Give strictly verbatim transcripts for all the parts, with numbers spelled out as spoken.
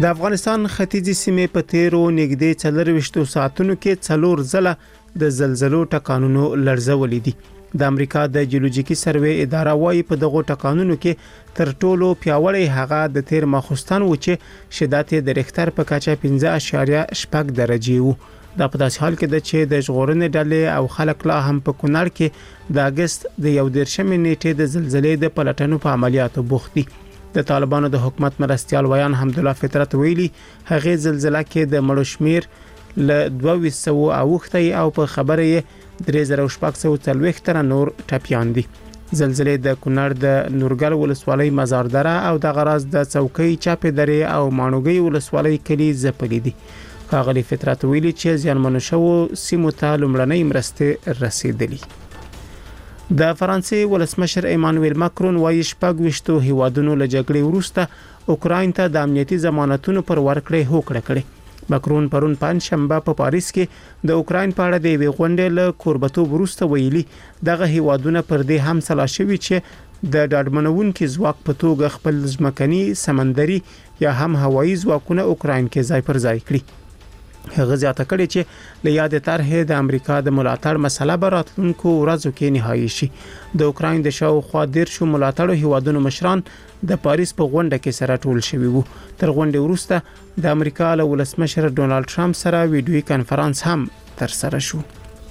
د افغانستان ختیځي سیمې په تیرو نږدې څلرويشتو ساعتونو کې څلور ځله د زلزلو ټکانونو لړزولې دي. د امریکا د جیولوژیکي سروې اداره وايي په دغه ټکانونو کې تر ټولو پیاوړی هغه د تیر ماخوستان و چې شدت د ریختر په کچه پنځه اعشاریه شپږ درجه وو. دا په داسې حال کې ده چې د ژغورنې ډلې او خلک لا هم په کونړ کې د اگست د یو دیرشمې نیټې د زلزلې د پلټنو په عملیاتو بوخت دي. د طالبانو د حکومت مرستيال ویان حمدالله فطرت ویلي هغه زلزلہ کې د مړو شمیر ل دوه سوه اوختي او په خبره یې درې زره شپږ سوه څلوېښت تر نور ټپيان دي. زلزلې د کونړ د نورګل ولسوالۍ مزاردره او د غراز د چوکۍ چاپې درې او مانوګي ولسوالۍ کلی زپلې دي. ښاغلي فطرت ویلي چې زیانمنو شوو سیمو ته لومړنۍ مرستې رسیدلې. د فرانسې ولسمشر ایمانوئل ماکرون وايي شپږ وشتو هیوادونو له جګړې وروسته اوکراین ته د امنیتي ضمانتونو پر ورکړې هوکړه کړې. ماکرون پرون پنځ شنبه په پاریس کې د اوکراین په اړه د وی غونډې له کوربتوب وروسته ویلي دغه هیوادونه پر دې هم سلا شوي چې د ډاډمنونکو ځواک په توګه خپل ځمکني سمندري یا هم هوایي ځواکونه اوکراین کې ځای پر ځای کړي. هغه زیاته کړي چې له یاد طرحه د امریکا د ملاتړ مسله به راتلونکو ورځو کې نهایی شي. د اوکراین د شاوخوا دیرشو ملاتړو هیوادونو مشران د پاریس په غونډه کې سره ټول شوي وو. تر غونډې وروسته د امریکا له ولسمشر ډونالد ټرمپ سره ویډیوي کانفرنس هم تر سره شو.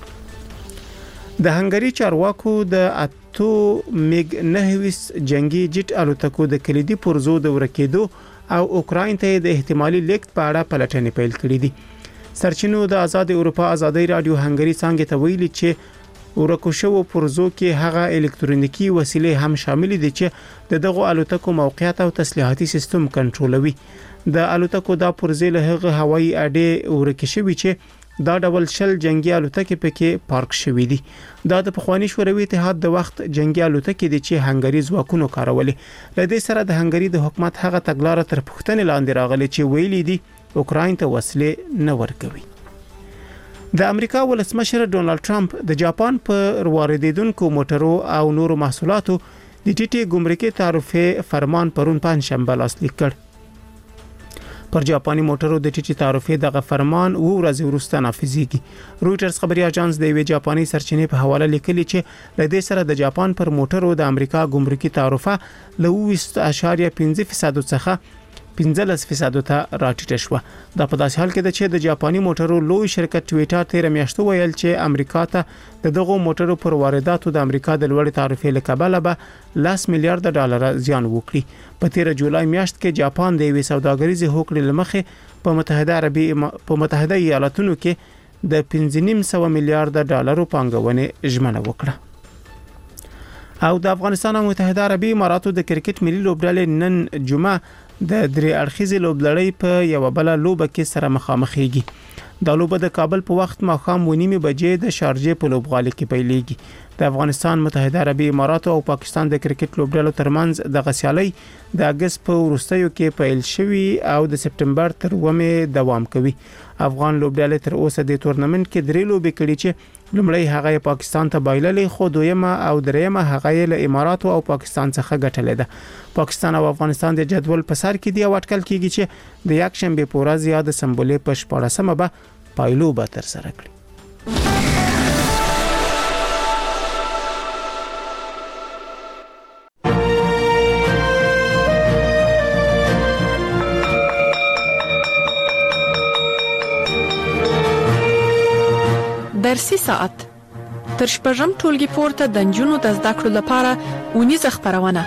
د هنګری چارواکو د اتو میګ نهویس جنگي جټ الوتکو د کلیدي پرزو د ورکېدو او اوکراین ته د احتمالي لیکت په اړه پلټنې پیل کړې دي. سرچینو د آزاد اروپا آزادۍ رادیو هنګری څنګه ته ویلي چې ورکو شو پرزو کې هغه الکترونیکی وسیلې هم شامل دي چې د دغه الوتکو موقعیت او تسلیحاتي سیستم کنټرولوي. د الوتکو دا پرزې له هغه هوایي اډې ورکه شوی چې دا ډول شل جنگي الوتکې پکې پارک شوې دي. دا د پخوانی شوروي اتحاد د وخت جنگي الوتکې دي چې هنګری ځواکونو کارولې. لدې سره د هنګری د حکومت هغه تګلارې تر پښتنې لاندې راغلي چې ویلي دي اوکراین ته وسلې نه ورکوي. د امریکا ولسمشر ډونالد ټرمپ د جاپان په واردیدونکو موټرو او نورو محصولاتو د ټیټي ګمرکي تعرفه فرمان پرون پنځ شنبه لاسلیک کړ. پر جاپاني موټرو د ټیټي تعرفه دغه فرمان و ورځې وروسته نافذیږي. رويټرز خبري اژانس د وی جاپاني سرچینې په حواله لیکلي چې لدې سره د جاپان پر موټرو د امریکا ګمرکي تعرفه له اووه اعشاریه پنځه فیصد څخه پنځلس فیصد ته راټیټه شو. دا په داسې حال کې ده چې د جاپاني موټرو لوی شرکت ټویټر تیر میاشتو ویل چې امریکا ته د دغه موټرو پر وارداتو د امریکا د لوړ تعرفې له کبله به لاس میلیارډ ډالر زیان وکړي. په تیر جولای میاشت کې جاپان د وی سوداګریزي هوکړې لمخې په متحده عربي په متحده ایالاتونو کې د پنځه نیم سوه میلیارډ ډالرو پانګونې ژمنه وکړه. او د افغانستان او متحده عربي اماراتو د کرکټ ملي لوبډلې نن جمعه د درې اړخیزې لوبلړۍ په یو بل لوبه کې سره مخامخېږي. د لوبه د کابل په وخت ماښام ونیمه بجې د شارجې په لوبغالي کې پیلېږي. د افغانستان متحده عربي امارات او پاکستان د کرکټ لوبډلو ترمنځ د غسیالۍ د اگست په وروستیو کې پیل شوی او د سپټمبر تر اوومې دوام کوي. افغان لوبډلې تر اوسه د تورنمنت کې درې لوبې کړې چې لومړی هغه پاکستان ته بایللې خو دویمه او دریمه هغه له امارات او پاکستان څخه ګټلې ده. پاکستان او افغانستان د جدول په سر کې دی او اټکل کیږي چې د یک شنبه په ورځ یا د سمبولې په شپاړسمه به پایلو به تر سره کړي. درسي ساعت تر شپږم ټولګي پورته د نجونو د زده کړو لپاره ونیزه خبرونه.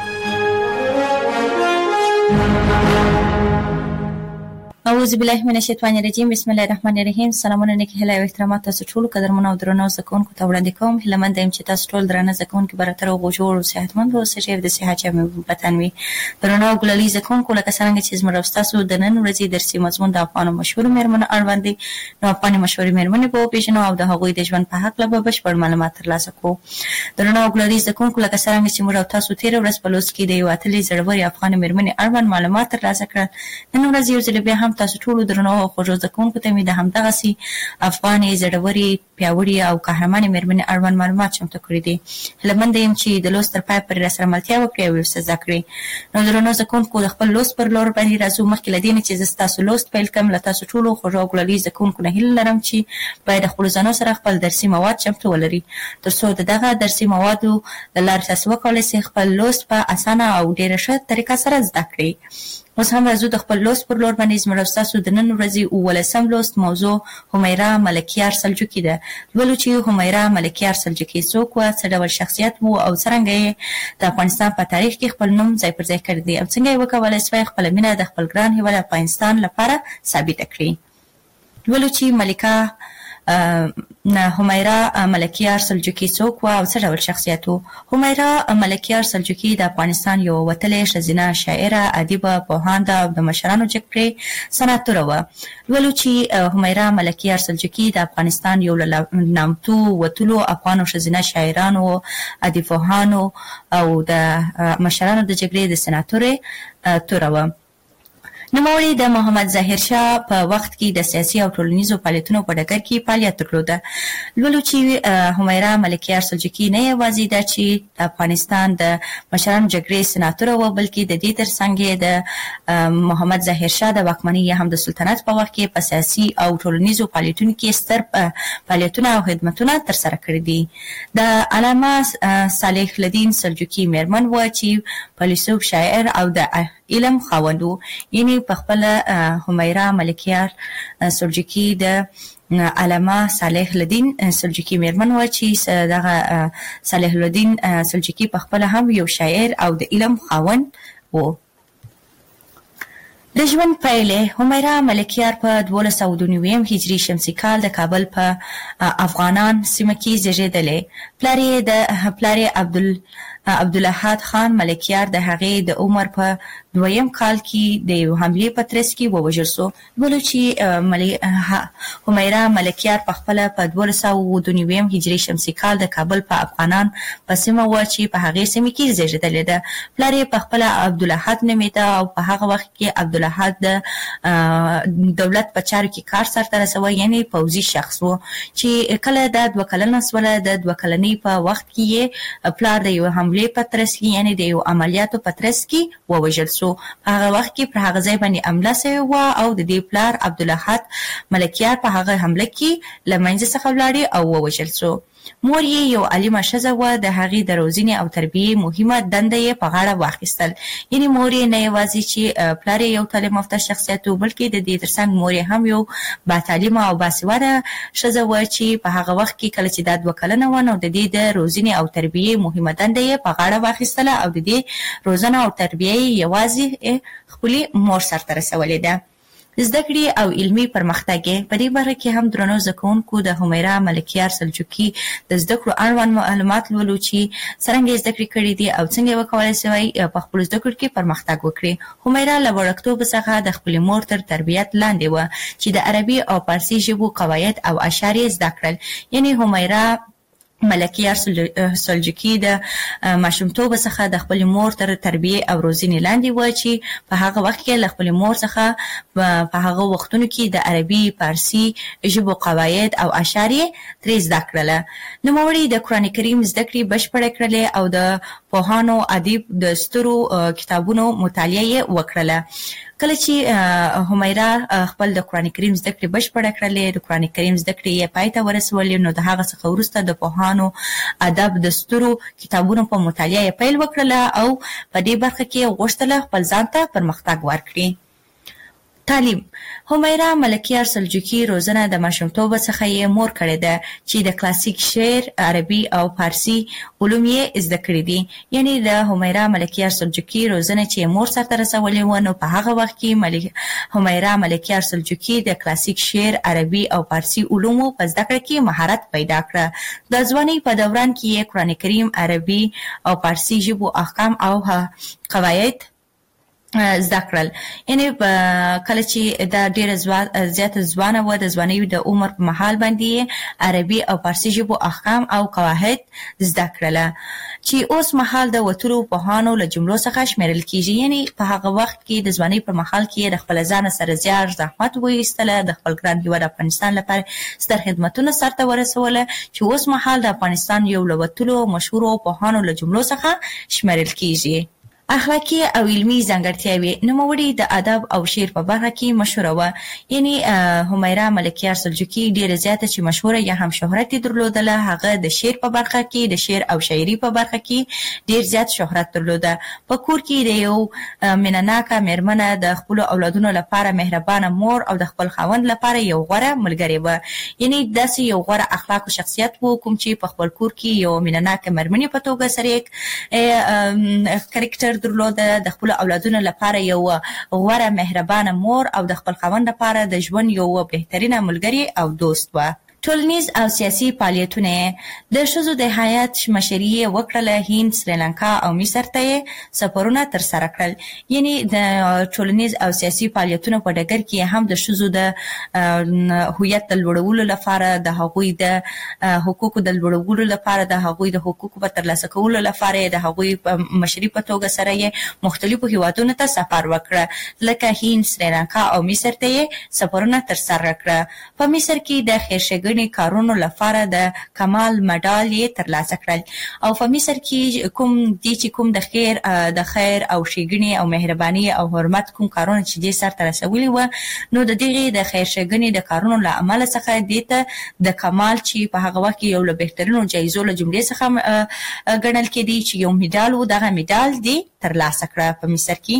اعوذ بالله من الشیطان الرجیم بسم الله الرحمن الرحیم. سلامونه نیکی هیله او احترامات تاسو ټول قدرمنو او درنو زکونکو ته وړاندې کوم. هیلمن دیم چې تاسو ټول درنه زکونکو براتر او جوړ او صحتمند اوسئ د صحت جامع وطن وي. درنو ګلالي زکونکو لکه څنګه چې زموږ تاسو د نن ورځې درسي مضمون د افغان مشهور مېرمنو اړوند دي. نو افغان مشهور مېرمنې په پیژنو او د هغوی د ژوند په حق له بشپړ معلومات ترلاسه کوو. درنو ګلالي زکونکو لکه څنګه چې موږ تاسو تیر ورځ په لوست کې د یو اتلې زړوري افغان مېرمنې اړوند معلومات ترلاسه کړل. نن ورځ یو ځل بیا هم تاسو ټول درنو خوږو ځکونکو ته مې د همدغه سي افغاني زړوري پیاوړي او قهرماني مېرمنې اړوند معلومات چمتو کړي دي. هیلهمنده یم چې د لوست تر پای پورې راسره ملتیا وکړئ او ورڅخه زده کړئ. نو درنو ځکونکو د خپل لوست پر لور باندې راځو. مخکې له دې نه چې زه ستاسو لوست پیل کړم له تاسو ټولو خوږو او ګلالي ځکونکو نه هیله لرم چې باید د خپلو ځانو سره خپل درسي مواد چمتو ولري تر څو د دغه درسي موادو له لارې تاسو وکولی سئ خپل لوست په اسانه او ډېره ښه طریقه سره زده کړئ. اوس هم راځو د خپل لوست پر لور باندې. زموږ او ستاسو د نن ورځې اوولسم لوست موضوع همیرا ملکیار سلجوقي ده. لولو چې همیرا ملکیار سلجوقي څوک وه، څه ډول شخصیت و او څرنګه یې د افغانستان په تاریخ کې خپل نوم ځای پر ځای کړی دی او څنګه یې وکولی سوی خپله مینه د خپل ګران هېواد افغانستان لپاره ثابته کړي. لولو چې ملکه همیرا ملکیار سلجوقي څوک وه او څه ډول شخصیت و. همیرا ملکیار سلجوقي د افغانستان یوه وتلې ښځینه شاعره، ادیبه، پوهانده او د مشرانو جګړې سناتوره وه. لولو چې همیرا ملکیار سلجوقي د افغانستان یو له نامتو وتلو افغانو ښځینه شاعرانو، ادیب پوهانو او د مشرانو د جګړې د سناتورې توره وه. نوموړي د محمد ظاهر شاه په وخت کې د سیاسي او ټولنیزو فعالیتونو په ډګر کې فعالیت درلوده. لولو چې همیرا ملکیار سلجوقي نه یوازې ده چې د افغانستان د مشرانو جګړې سناتوره وه، بلکې د دې ترڅنګ یې د محمد ظاهر شاه د واکمنۍ یا هم د سلطنت په وخت کې په سیاسي او ټولنیزو فعالیتونو کې ستر فعالیتونه او خدمتونه ترسره کړي دي. د علامه صالح الدین سلجوقي مېرمن وه چې فیلسوف، شاعر او د علم خاوند و. یعنې په خپله همیرا ملکیار سلجوقي د علامه صالح الدین سلجوقي مېرمن وه چې دغه صالح الدین سلجوقي په خپله هم یو شاعر او د علم خاوند و. د ژوند پیلې همیرا ملکیار په دولس سوه دوه نوي هجري شمسي کال د کابل په افغانان سیمه کې زیږېدلی. پلار یې د پلار یې عبدال عبدالاحد خان ملکیار د هغې د عمر په دویم کال کې د یو حملې په ترڅ کې ووژل سو. لولو چې همیرا ملکیار په خپله په دولس سوه دوه نوي هجري شمسي کال د کابل په افغانان په سیمه وه چې په هغې سیمې کې زیږېدلې ده. پلار یې په خپله عبدالاحد نومېده او په هغه وخت کې عبدالاحد د دولت په چارو کې کار سرته رسوه، یعنې پوځي شخص و چې کله دا دوه کلنه سوله. د دوه کلنۍ په وخت کې یې پلار د یو حملې په ترڅ کې، یعنې د یو عملیاتو په ترڅ کې ووژل سو. په هغه وخت کې پر هغه ځای باندې حمله سوې وه او د دې پلار عبدالاحد ملکیار په هغه حمله کې له منځه څخه ولاړې او ووژل سو. مور یې یو عالمه ښځه وه. د هغې د روزنې او تربیې مهمه دنده یې په غاړه واخیستل. یعنې مور یې نه یوازې چې پلار یې یو تعلیم یافته شخصیت و، بلکې د دې ترڅنګ مور یې هم یو باتعلیمه او باسواده ښځه وه چې په هغه وخت کې کله چې دا دوه کلنه وه نو د دې د روزنې او تربیې مهمه دنده یې په غاړه واخیستله او د دې روزنه او تربیه یې یوازې خپلې مور سرته رسولې ده. زده کړې او علمي پرمختګ په دې برخه کې هم درنو زده کوونکو د همیرا ملکیار سلجوقي د زده کړو اړوند معلومات لولو چې څرنګه یې زده کړې کړي دي او څنګه یې وکولی سوی په خپلو زده کړو کې پرمختګ وکړي. همیرا له وړکتوبه څخه د خپلې مور تر تربیت لاندې وه چې د عربي او فارسي ژبو قواعد او اشعار یې زده کړل. یعنې همیرا ملکیار سلجوقي د ماشومتوبه څخه د خپلې مور تر تربیې او روزنې لاندې وه چې په هغه وخت کې له خپلې مور څخه په هغه وختونو کې د عربي، فارسي ژبو قواعد او اشعار یې ترې زده کړله. نوموړي د قرآن کریم زده کړې بشپړې کړلې او د پوهانو، ادیب د سترو کتابونو مطالعه یې وکړله. کله چې همیرا خپل د قرآن کریم زده کړې بشپړه کړلې، د قرآن کریم زده کړې یې پای ته ورسولې، نو د هغه څخه وروسته د پوهانو، ادب د سترو کتابونو په مطالعه یې پیل وکړله او په دې برخه کې غوښتله خپل ځان ته پرمختګ ورکړي. تعلیم. همیرا ملکیار سلجوقي روزنه د ماشومتوبه څخه یې مور کړې ده چې د کلاسیک شعر، عربي او فارسي علوم یې زده کړي دي. یعنې د همیرا ملکیار سلجوقي روزنه چې مور سرته رسولې وه نو په هغه وخت کې ملک... همیرا ملکیار سلجوقي د کلاسیک شعر، عربي او فارسي علومو په زده کړه کې مهارت پیدا کړه. د ځوانۍ په دوران کې یې قرآن کریم، عربي او فارسي ژبو احکام او قواعد زده کړل. یعنی کله چې دا ډیره زیاته ځوانه و، د ځوانۍ د عمر په مهال باندې عربي او فارسي ژبو احکام او قواعد زده کړل چې اوس مهال د وتلو پوهانو له جملو څخه شمیرل کیږي. یعنی په هغه وخت کې د ځوانۍ په مهال کې د خپل ځان سره زیار زحمت وایستله، د خپل ګران هیواد افغانستان لپاره ستر خدمتونه سرته ورسوله چې اوس مهال د افغانستان یو له وتلو مشهورو پوهانو له جملو څخه شمیرل کیږي. اخلاقی او علمی ځانګړتیاوې نوموړي د ادب او شعر په برخه کې مشهوره و. یعنی همیرا ملکیار سلجوقي ډیره زیاته چې مشهوره یا هم شهرت درلودله، هغه د شعر په برخه کې د شعر او شاعري په برخه کې ډیر زیات شهرت درلوده. په کور کې د یو مینناکه میرمنه د خپل اولادونو لپاره مهربانه مور او د خپل خاوند لپاره یو غوره ملګری و. یعنی داسې یو غوره اخلاق او شخصیت و کوم چې په خپل کور کې یو مینناکه میرمنې په توګه سره کریکټر درلوده، د خپل اولادونو لپاره یو غوره مهربانه مور او د خپل خاوند لپاره د ژوند یو بهترینه ملګری او دوست و. ټولنیز او سیاسي فعالیتونه د ښځو د حیات مشري وکړله. هند، سریلانکا او مصر ته سفرونه تر سره کړل. یعنی د ټولنیز او سیاسي فعالیتونو په ډګر کې هم د ښځو د هویت د لوړولو لپاره، د هغوی د حقوقو د لوړولو لپاره، د هغوی د حقوقو په ترلاسه کولو لپاره د هغوی په مشري په توګه سره یې مختلفو هیوادونو ته سفر وکړه، لکه هند، سریلانکا او مصر ته سفرونه تر سره کړه. په مصر کې د خیرښېګڼې کارونو لپاره د کمال مډال یې ترلاسه کړل. او په مصر کې کوم دي چې کوم د خیر د خیر او ښېګڼې او مهرباني او حرمت کوم کارونه چې دې سرته رسولي و، نو د دغې د خیر ښېګڼې د کارونو له امله څخه دې ته د کمال چې په هغه وخت کې یو له بهترینو جایزو له جملې څخه ګڼل کېدی چې یو میډال و، دغه میډال دې ترلاسه کړه په مصر کې.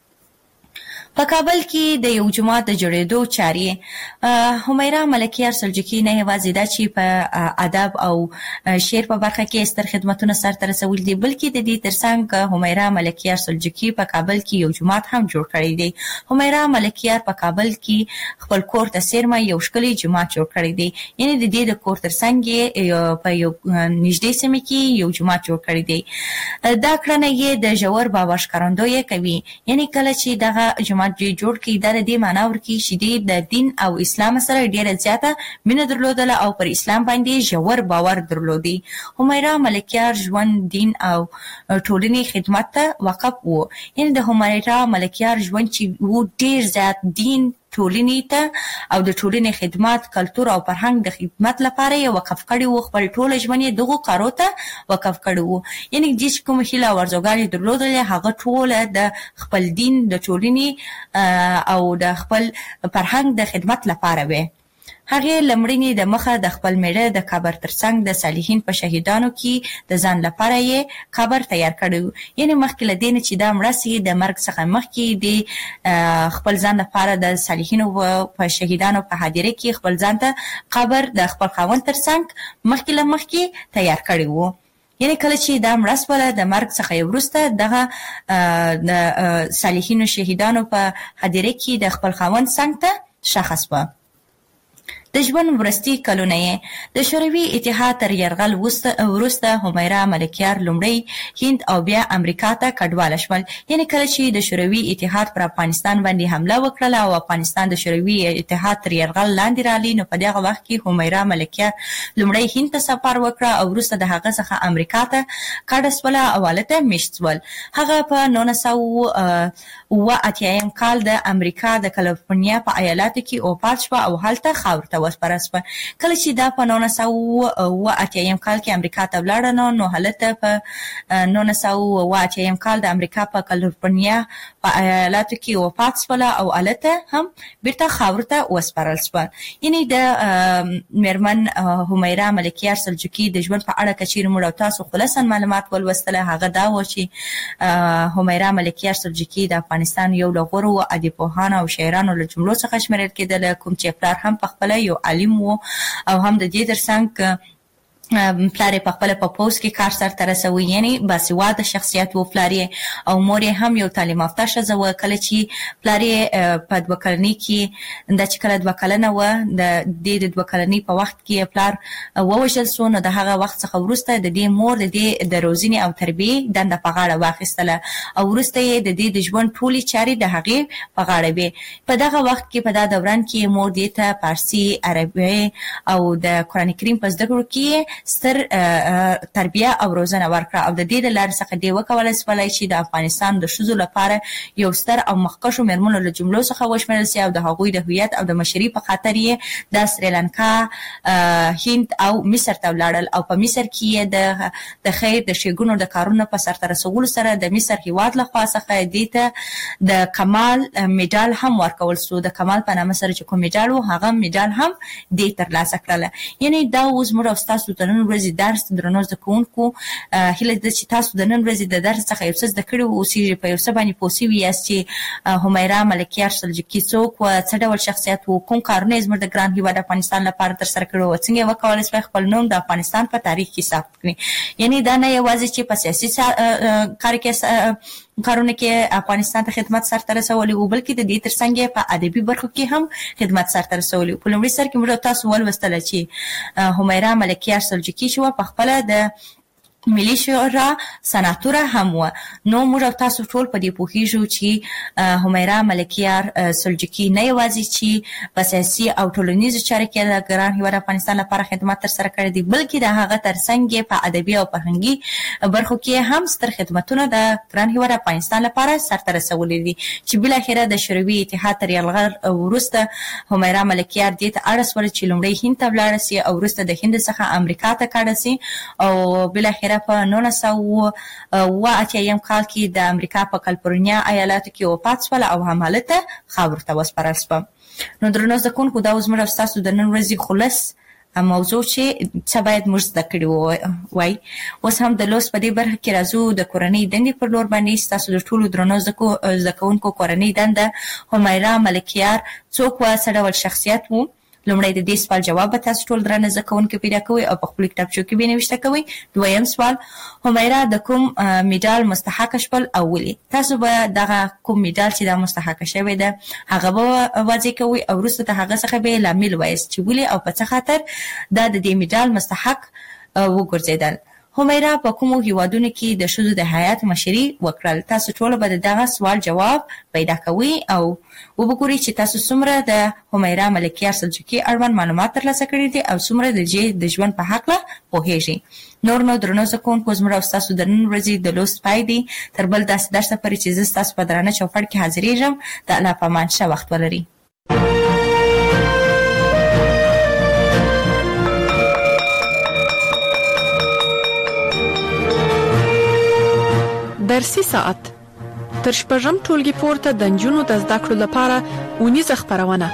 په کابل کې د یو جومات د جوړېدو چارې همیرا ملکیار سلجوقي نه یوازې دا چې په ادب او شعر په برخه کې ستر خدمتونه سرته رسولي دي، بلکې د دې ترڅنګ همیرا ملکیار سلجوقي په کابل کې یو جومات هم جوړ کړی دی. همیرا ملکیار په کابل کې خپل کور ته څیرمه یو ښکلی جومات جوړ کړی دی. یعنی د دې د کور ترڅنګ یې په یو نږدې سیمه کې یو جومات جوړ کړی دی. دا کړنه یې د ژور باور ښکارندویي کوي. یعنی کله چې دغه جومات جوړ کړي دا د دې معنا ورکوي چې د دین او اسلام سره ډیره زیاته مینه درلودله او پر اسلام باندې ژور باور درلودي. همیرا ملکیار ژوند، دین او ټولنې خدمت ته وقف و. یعنی د همیرا ملکیار ژوند چې و ډیر زیات دین، ټولنې ته او د ټولنې خدمات، کلتور او فرهنګ د خدمت لپاره یې وقف کړی و. خپل ټول ژوند یې دغو کارو ته وقف کړی و. یعنی چې کوم هیله او ارزوګانې درلودلې هغه ټوله د خپل دین، د ټولنې او د خپل فرهنګ د خدمت لپاره وې. هغې لمړنې د مخه د خپل میړه د قبر ترڅنګ د صالحین په شهیدانو کې د ځان لپاره یې قبر تیار کړی. یعنی مخکې له دې نه چې دا مړه سي، د مرګ څخه مخکې د خپل ځان لپاره د صالحینو په شهیدانو په حاضرۍ کې خپل ځان ته قبر د خپل خاوند ترڅنګ مخکې له مخکې تیار کړی و. یعنی کله چې دا مړه سوله د مرګ څخه وروسته دغه د صالحینو شهیدانو په حاضرۍ کې د خپل خاوند څنګ ته ښخ سوه. د ژوند وروستي کلونه یې د شوروي اتحاد تر یرغل وروسته همیرا ملکیار لومړی هند او بیا امریکا ته کډواله شول. یعنی کله چې د شوروي اتحاد پر افغانستان باندې حمله وکړله او افغانستان د شوروي اتحاد تر یرغل لاندې رالی، نو په دغه وخت کې همیرا ملکیار لومړی هند ته سفر وکړه او وروسته د هغه څخه امریکا ته کډه سوله او هلته میشت سول. هغه په نولس سوه اوه اتیایم کال د امریکا د کالیفورنیا په ایالاتو کې وفات شوه او هلته خاورو ته وسپاره سوه. کله چې دا په نولس سوه اوه اتیایم کال کې امریکا ته ولاړه نو نو هلته په نولس سوه اوه اتیایم کال د امریکا په کالیفورنیا په ایالاتو کې وفات سوله او هلته هم بیرته خاورو ته وسپارل سوه. یعنی د میرمن همیرا ملکیار سلجوقي د ژوند په اړه که چیرې موږ او تاسو خلاصا معلومات ولوستله، هغه دا و چې همیرا ملکیار سلجوقي د افغانستان یو له غوره ادیبپوهانو او شاعرانو له جملو څخه شمیرل کېدله، کوم چې پلار هم پخپله یو عالم و او هم د دې ترڅنګ پلار په خپل په پوس کې کار سره رسوي، یعنی باسواده شخصیت و پلار او مور هم یو تعلیم یافته ښځه و. کله چې پلار په دوه کلنۍ کې د چې کله دوه کلنه و د دې د دوه کلنۍ په وخت کې پلار ووژل سو، نو د هغه وخت څخه وروسته د دې مور د دې د روزنې او تربیې دنده په غاړه واخیستله او وروسته یې د دې د ژوند ټولې چارې د هغې په غاړه وې. په دغه وخت کې په دا دوران کې مور دې ته فارسي، عربي او د قرآن کریم په زده کړو کې ستر تربیه او روزنه ورکړه او د دې لارې څخه دی وکولای شولای چې د افغانستان د ښځو لپاره یو ستر او مخکښو مېرمنو له جملو څخه وشمېرل سي او د هغوی د هویت او د مشري په خاطر یې د سریلانکا، هند او مصر ته ولاړل او په مصر کې یې د د خیر د ښېګڼو د کارونو په سرته رسولو سره د مصر هېواد لخوا څخه دې ته د کمال میډال هم ورکول سو. د کمال په نامه سره چې کوم میډال و هغه میډال هم دې ترلاسه کړله. یعنی دا اوس موږ او ستاسو د نن ورځې درس درنو زده کوونکو هیله ده چې تاسو د نن ورځې د درس څخه یو څه زده کړي اوسئ، په یو څه باندې پوه سوي یاست چې همیرا ملکیار سلجوقي څوک و، څه ډول شخصیت و، کوم کارونه یې زموږ د ګران هېواد افغانستان لپاره ترسره کړي و، څنګه یې وکولی شوی خپل نوم د افغانستان په تاریخ کې ثبت کړي. یعنی دا نه یوازې چې په سیاسي کار کې کارونه کې افغانستان ته خدمت سرته رسولی و، بلکې د دې ترڅنګ په ادبي برخو کې هم خدمت سرته رسولی و. په لومړي سر کې موږ تاسو ولوستله چې همیرا ملکیار سلجوقي چې وه په خپله د ملي شورا سناتوره هم وه. نو موږ تاسو ټول په دې پوهیږو چې همیرا ملکیار سلجوقي نه یوازې چې په سیاسي او ټولنیزو چارو کې د ګران هېواد افغانستان لپاره خدمت ترسره کړی دی، بلکې د هغه ترڅنګ په ادبي او فرهنګي برخو کې هم ستر خدمتونه د ګران هېواد افغانستان لپاره سرته رسولي دي چې بالاخره د شوروي اتحاد تر یرغل وروسته همیرا ملکیار دې ته اړ سوله چې لومړی هند ته ولاړه سي او وروسته د هند څخه امریکا ته کډه سي او بالاخره په نولس سوه اوه اتیایم کال کې د امریکا په کالیفورنیا ایالاتو کې وفات شوله او همالته خاورو ته وسپارل شوه. نو درنو زده کوونکو دا اوس موږ ستاسو د نن ورځې خلص موضوع چې څه باید موږ زده کړي وای. اوس هم د لوست په دې برخه کې راځو د کورنۍ دندې پر لور باندې. ستاسو د ټولو درنو زده کوونکو کورنۍ دنده همیرا ملکیار څوک وه، څه ډول شخصیت و؟ لومړی د دې سوال جواب به تاسو ټول درنه زده کوونکي پیدا کوئ او په خپلو کتابچو کې به یې نوشته کوئ. دویم سوال، همیرا د کوم میډال مستحقه شول او ولې؟ تاسو به دغه کوم میډال چې دا مستحقه شوی ده هغه به واضح کوئ او وروسته د هغه څخه به یې لامل وایاست چې ولې او په څه خاطر دا د دې میډال مستحق وګرځېدل. همیرا په کومو هیوادونو کې د ښځو د هیات مشري وکړل؟ تاسو ټول به د دغه سوال جواب پیدا کوئ او وګورئ چې تاسو څومره د همیرا ملکیار سلجوقي اړوند معلومات ترلاسه کړي دي او څومره د دې د ژوند په هکله پوهیږئ. نور نو درنو زده کوونکو زموږ او ستاسو د نن ورځې د لوست پای دی. تر بل داسې درسه پورې چې زه ستاسو په درانه چوپړ کې حاضرېږم. د الله په امان ښه وخت ولرئ. درسي ساعت تر شپږم ټولګي پورته د نجونو د زده کړو لپاره اونیزه خپرونه.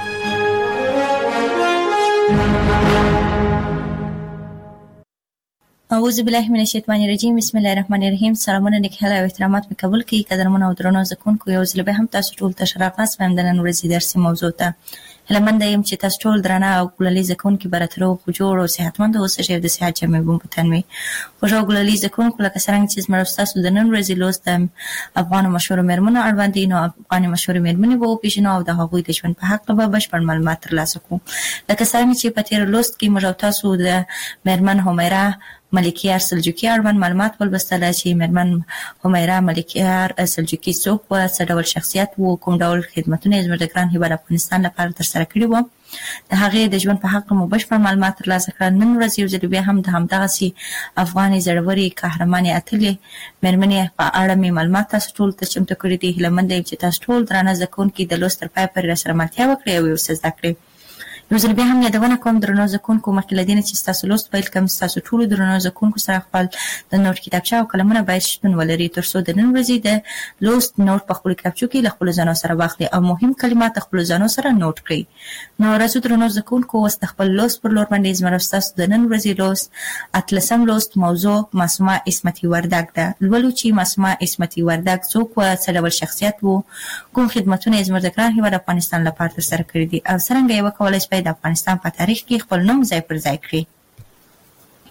اعوذ بالله من الشیطان الرجیم. بسم الله الرحمن الرحیم. سلامونه نیکهیله او احترامات مې قبول کړئ. قدرمن او درنو زده کوونکو، یو ځل به هم تاسو ټول ته ښه راغلاست وایم د نن ورځې درسي موضوع ته. هیله منده یم چې تاسو ټول درانه او ګلالي زده کوونکي به راته روغ جوړ او صحتمند اوسئ او د صحت جامې به مو په تن وي. خوږ او ګلالي زده کوونکو، لکه څرنګه چې زموږ ستاسو د نن ورځې لوست د افغانو مشهورو مېرمنو اړوند دی، نو افغاني مشهورې مېرمنې به وپېژنو او د هغوی د ژوند په هکله به بشپړ معلومات ترلاسه کړو. لکه څرنګه چې په تېر لوست کې موږ او تاسو د مېرمن همیرا ملکیار سلجوقي اړوند معلومات ولوستله چې مېرمن همیرا ملکیار سلجوقي څوک وه، څه ډول شخصیت و، کوم ډول خدمتونه یې زموږ د ګران هېواد افغانستان لپاره ترسره کړي وو. د هغې د ژوند په هکله مو بشپړ معلومات ترلاسه کړل. نن ورځ یو ځل بیا هم د همدغسې افغانې زړورې قهرمانې اتلې مېرمنې په اړه مې معلومات تاسو ټولو ته چمتو کړي دي. هیله منده یم چې تاسو ټول درانه زده کوونکي د لوست تر پایه پورې راسره ملتیا وکړئ او یو څه زده کړئ. یو ځل بیا هم یادونه کوم درنو زده کوونکو، مخکې له دې نه چې ستاسو لوست پیل کړم، ستاسو ټولو درنو زده کوونکو سره خپل د نوټ کتابچه او قلمونه باید شتون ولري تر څو د نن ورځې د لوست نوټ په خپلو کتابچو کې له خپلو ځانو سره واخلئ او مهم کلمات د خپلو ځانو سره نوټ کړئ. نو راځو درنو زده کوونکو، اوس د خپل لوست پر لور باندې زموږ او ستاسو د نن ورځې لوست اتلسم لوست موضوع معصومه عصمتي وردګ ده. لولو چې معصومه عصمتي وردګ څوک وه، څه ډول شخصیت و، کوم خدمتونه یې زموږ د ګران هېواد افغانستان لپاره ترسره کړي دي او څرنګه یې وکولی شوی د افغانستان په تاریخ کې خپل نوم ځای پر ځای کړي.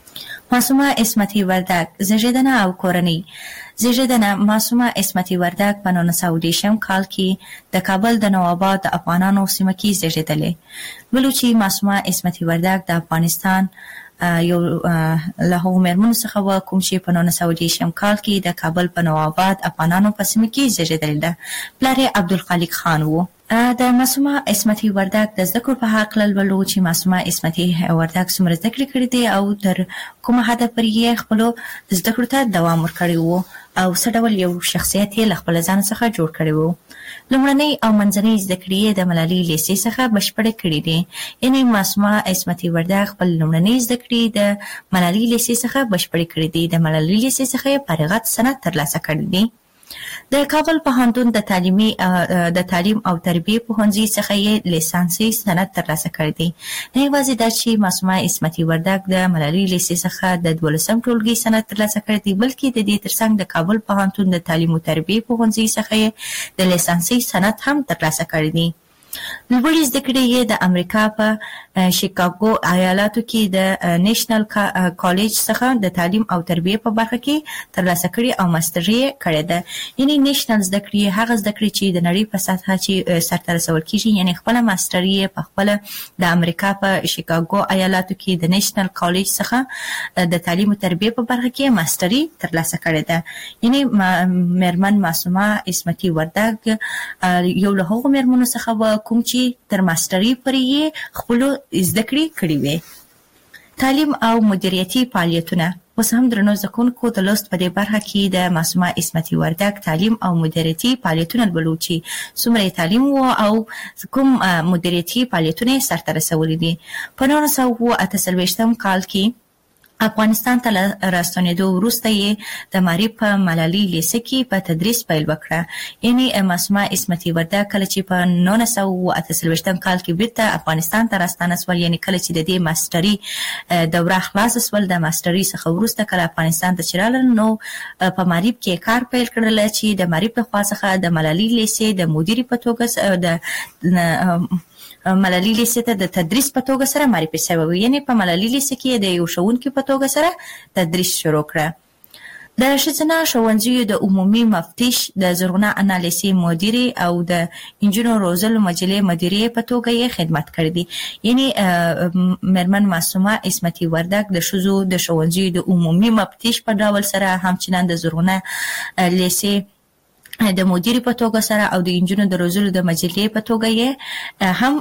معصومه عصمتي وردک زیږیدنه او کورنۍ. زیږیدنه معصومه عصمتي وردک په نولس سوه دېرشم کال کې د کابل د نوآباد د افغانانو سیمه کې زیږیدلې. بلو چې معصومه عصمتي وردک د افغانستان یو له هغو مېرمنو څخه و کوم چې په نولس سوه دېرشم کال کې د کابل په نوآباد افغانانو په سیمه کې زیږیدلې ده. پلار یې عبدالخالق خان و. د معصومه عصمتي وردک د زده کړو په هکله لولو چې معصومه عصمتي وردک څومره زده کړې کړې دي او تر کومه حده پورې یې خپلو زده کړو ته دوام ورکړی و او څه ډول یو شخصیت یې له خپل ځان څخه جوړ کړی و. لومړنۍ او منځنۍ زده کړې یې د ملالۍ لیسې څخه بشپړې کړې دي. یعنې معصومه عصمتي وردک خپل لومړنۍ زده کړې د ملالۍ لیسې څخه بشپړې کړې دي. د ملالۍ لیسې څخه یې فارغت سند ترلاسه کړی دی. د کابل پوهنتون د تعلیمي د تعلیم او تربیه پوهنځي څخه یې لیسانسي سند ترلاسه کړی دی. نه یوازې دا چې معصومه عصمتي وردک د ملالۍ لیسې څخه د دولسم ټولګي سند ترلاسه کړی دی، بلکې د دې ترڅنګ د کابل پوهنتون د تعلیم او تربیه پوهنځي څخه یې د لیسانسي سند هم ترلاسه کړی دی. لوړې زده کړې یې د امریکا په شیکاګو ایالاتو کې د نیشنل کالج څخه د تعلیم او تربیه په برخه کې ترلاسه کړې او ماستري یې کړې ده. یعنې نیشنل زده کړې هغه زده کړې چې د نړۍ په سطحه چې سرته رسول کېږي، یعنې خپله ماستري یې په خپله د امریکا په شیکاګو ایالاتو کې د نیشنل کالج څخه د تعلیم او تربیه په برخه کې ماستري ترلاسه کړې ده. یعنې مېرمن معصومه عصمتي وردک یو له هغو مېرمنو څخه و کوم چې تر ماستري پورې یې خپلو زده کړې کړې وې. تعلیم او مدیریتي فعالیتونه. اوس هم درنو زده کوونکو د لوست په دې برخه کې د معصومه عصمتي وردک تعلیم او مدیریتي فعالیتونه لولو چې څومره یې تعلیم و او کوم مدیریتي فعالیتونه یې سرته رسولي دي. په نولس سوه اته څلوېښتم کال کې افغانستان ته راستنېدو وروسته یې د معارف په ملالۍ لیسه کې په تدریس پیل وکړه. یعنې معصومه عصمتي وردک کله چې په نولس سوه اته څلوېښتم کال کې بیرته افغانستان ته راستانه سول، یعنې کله چې د دې ماستري دوره خلاصه سول، د ماستري څخه وروسته کله افغانستان ته چې راغلل نو په معارف کې کار پیل کړل چې د معارف لخوا څخه د ملالۍ لیسې د مدیرې په توګه د ملالۍ لیسې ته د تدریس په توګه سره معرفي شوی و. یعنې په ملالۍ لیسې کې د یو ښوونکي په توګه سره تدریس شروع کړه. د ښځینه ښوونځیو د عمومي مفتش، د زرغونه انا لیسې مدیرې او د انجونو روزلو مجلې مدیرې په توګه یې خدمت کړی دی. یعنې مېرمن معصومه عصمتي وردک د ښځو د ښوونځیو د عمومي مفتش په ډول سره همچنان د زرغونه لیسې د مدیرې په توګه سره او د انجونو د روزلو د مجلې په توګه یې هم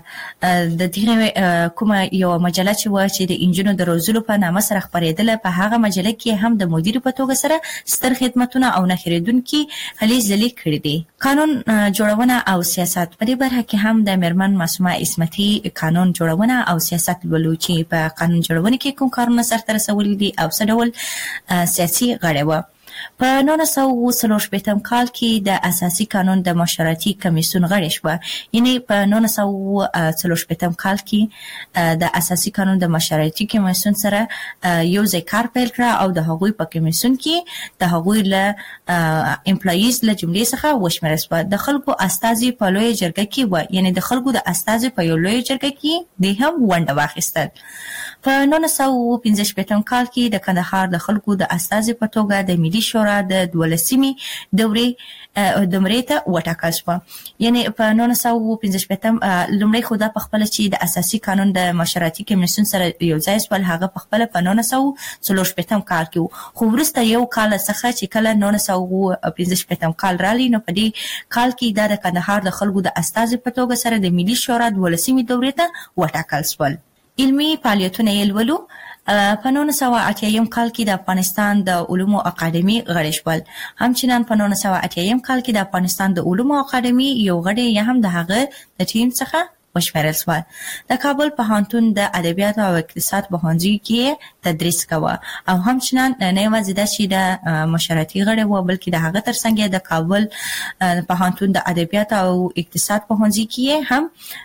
د دغه کومه یو مجله چې و چې د انجونو د روزلو په نامه سره خپرېدله، په هغه مجله کې هم د مدیرې په توګه سره ستر خدمتونه او نه هېرېدونکي هلې ځلې کړي دي. قانون جوړونه او سیاست. په دې برخه کې هم د مېرمن معصومه عصمتي قانون جوړونه او سیاست لولو چې په قانون جوړونه کې کوم کارونه سرته رسولي دي او څه ډول سیاسي غړی و. په نولس سوه څلور شپېتم کال کې د اساسي قانون د مشورتي کمیسیون غړې شوه. یعنې په نولس سوه څلور شپېتم کال کې د اساسي قانون د مشورتي کمیسیون سره یو ځای کار پیل کړه او د هغوی په کمیسیون کې د هغوی له امپلایز له جملې څخه وشمېرل شوه. د خلکو استازي په لویه جرګه کې و، یعنې د خلکو د استازي په یو لویه جرګه کې دوی هم ونډه واخیستل. په نولس سوه پنځه شپېتم کال کې د کندهار د خلکو د استازي په توګه د ملي شورا د دولسمې دورې دمرې ته وټاکل شوه. یعنې په نولس سوه پنځه شپېتم لومړی خو دا په خپله چې د اساسي قانون د مشورتي کمیسیون سره یو ځای شول، هغه په خپله په نولس سوه څلور شپېتم کال کې و. خو وروسته یو کال څخه چې کله نولس سوه پنځه شپېتم کال راغلی نو په دې کال کې دا د کندهار د خلکو د استازي په توګه سره د ملي شورا دولسمې دورې ته وټاکل شول. علمي فعالیتونه یې لولو. په نولس سوه اتیایم کال کې د افغانستان د علومو اکاډمي غړي شول. همچنان په نولس سوه اتیایم کال کې د افغانستان د علومو اکاډمي یو غړی یا هم د هغه د ټیم څخه وشمېرل شول. د کابل پوهنتون د ادبیاتو او اقتصاد پوهنځي کې تدریس کوه او همچنان نه یوازې دا چې د مشورتي غړی و، بلکې د هغه ترڅنګ د کابل پوهنتون د ادبیاتو او اقتصاد پوهنځي کې هم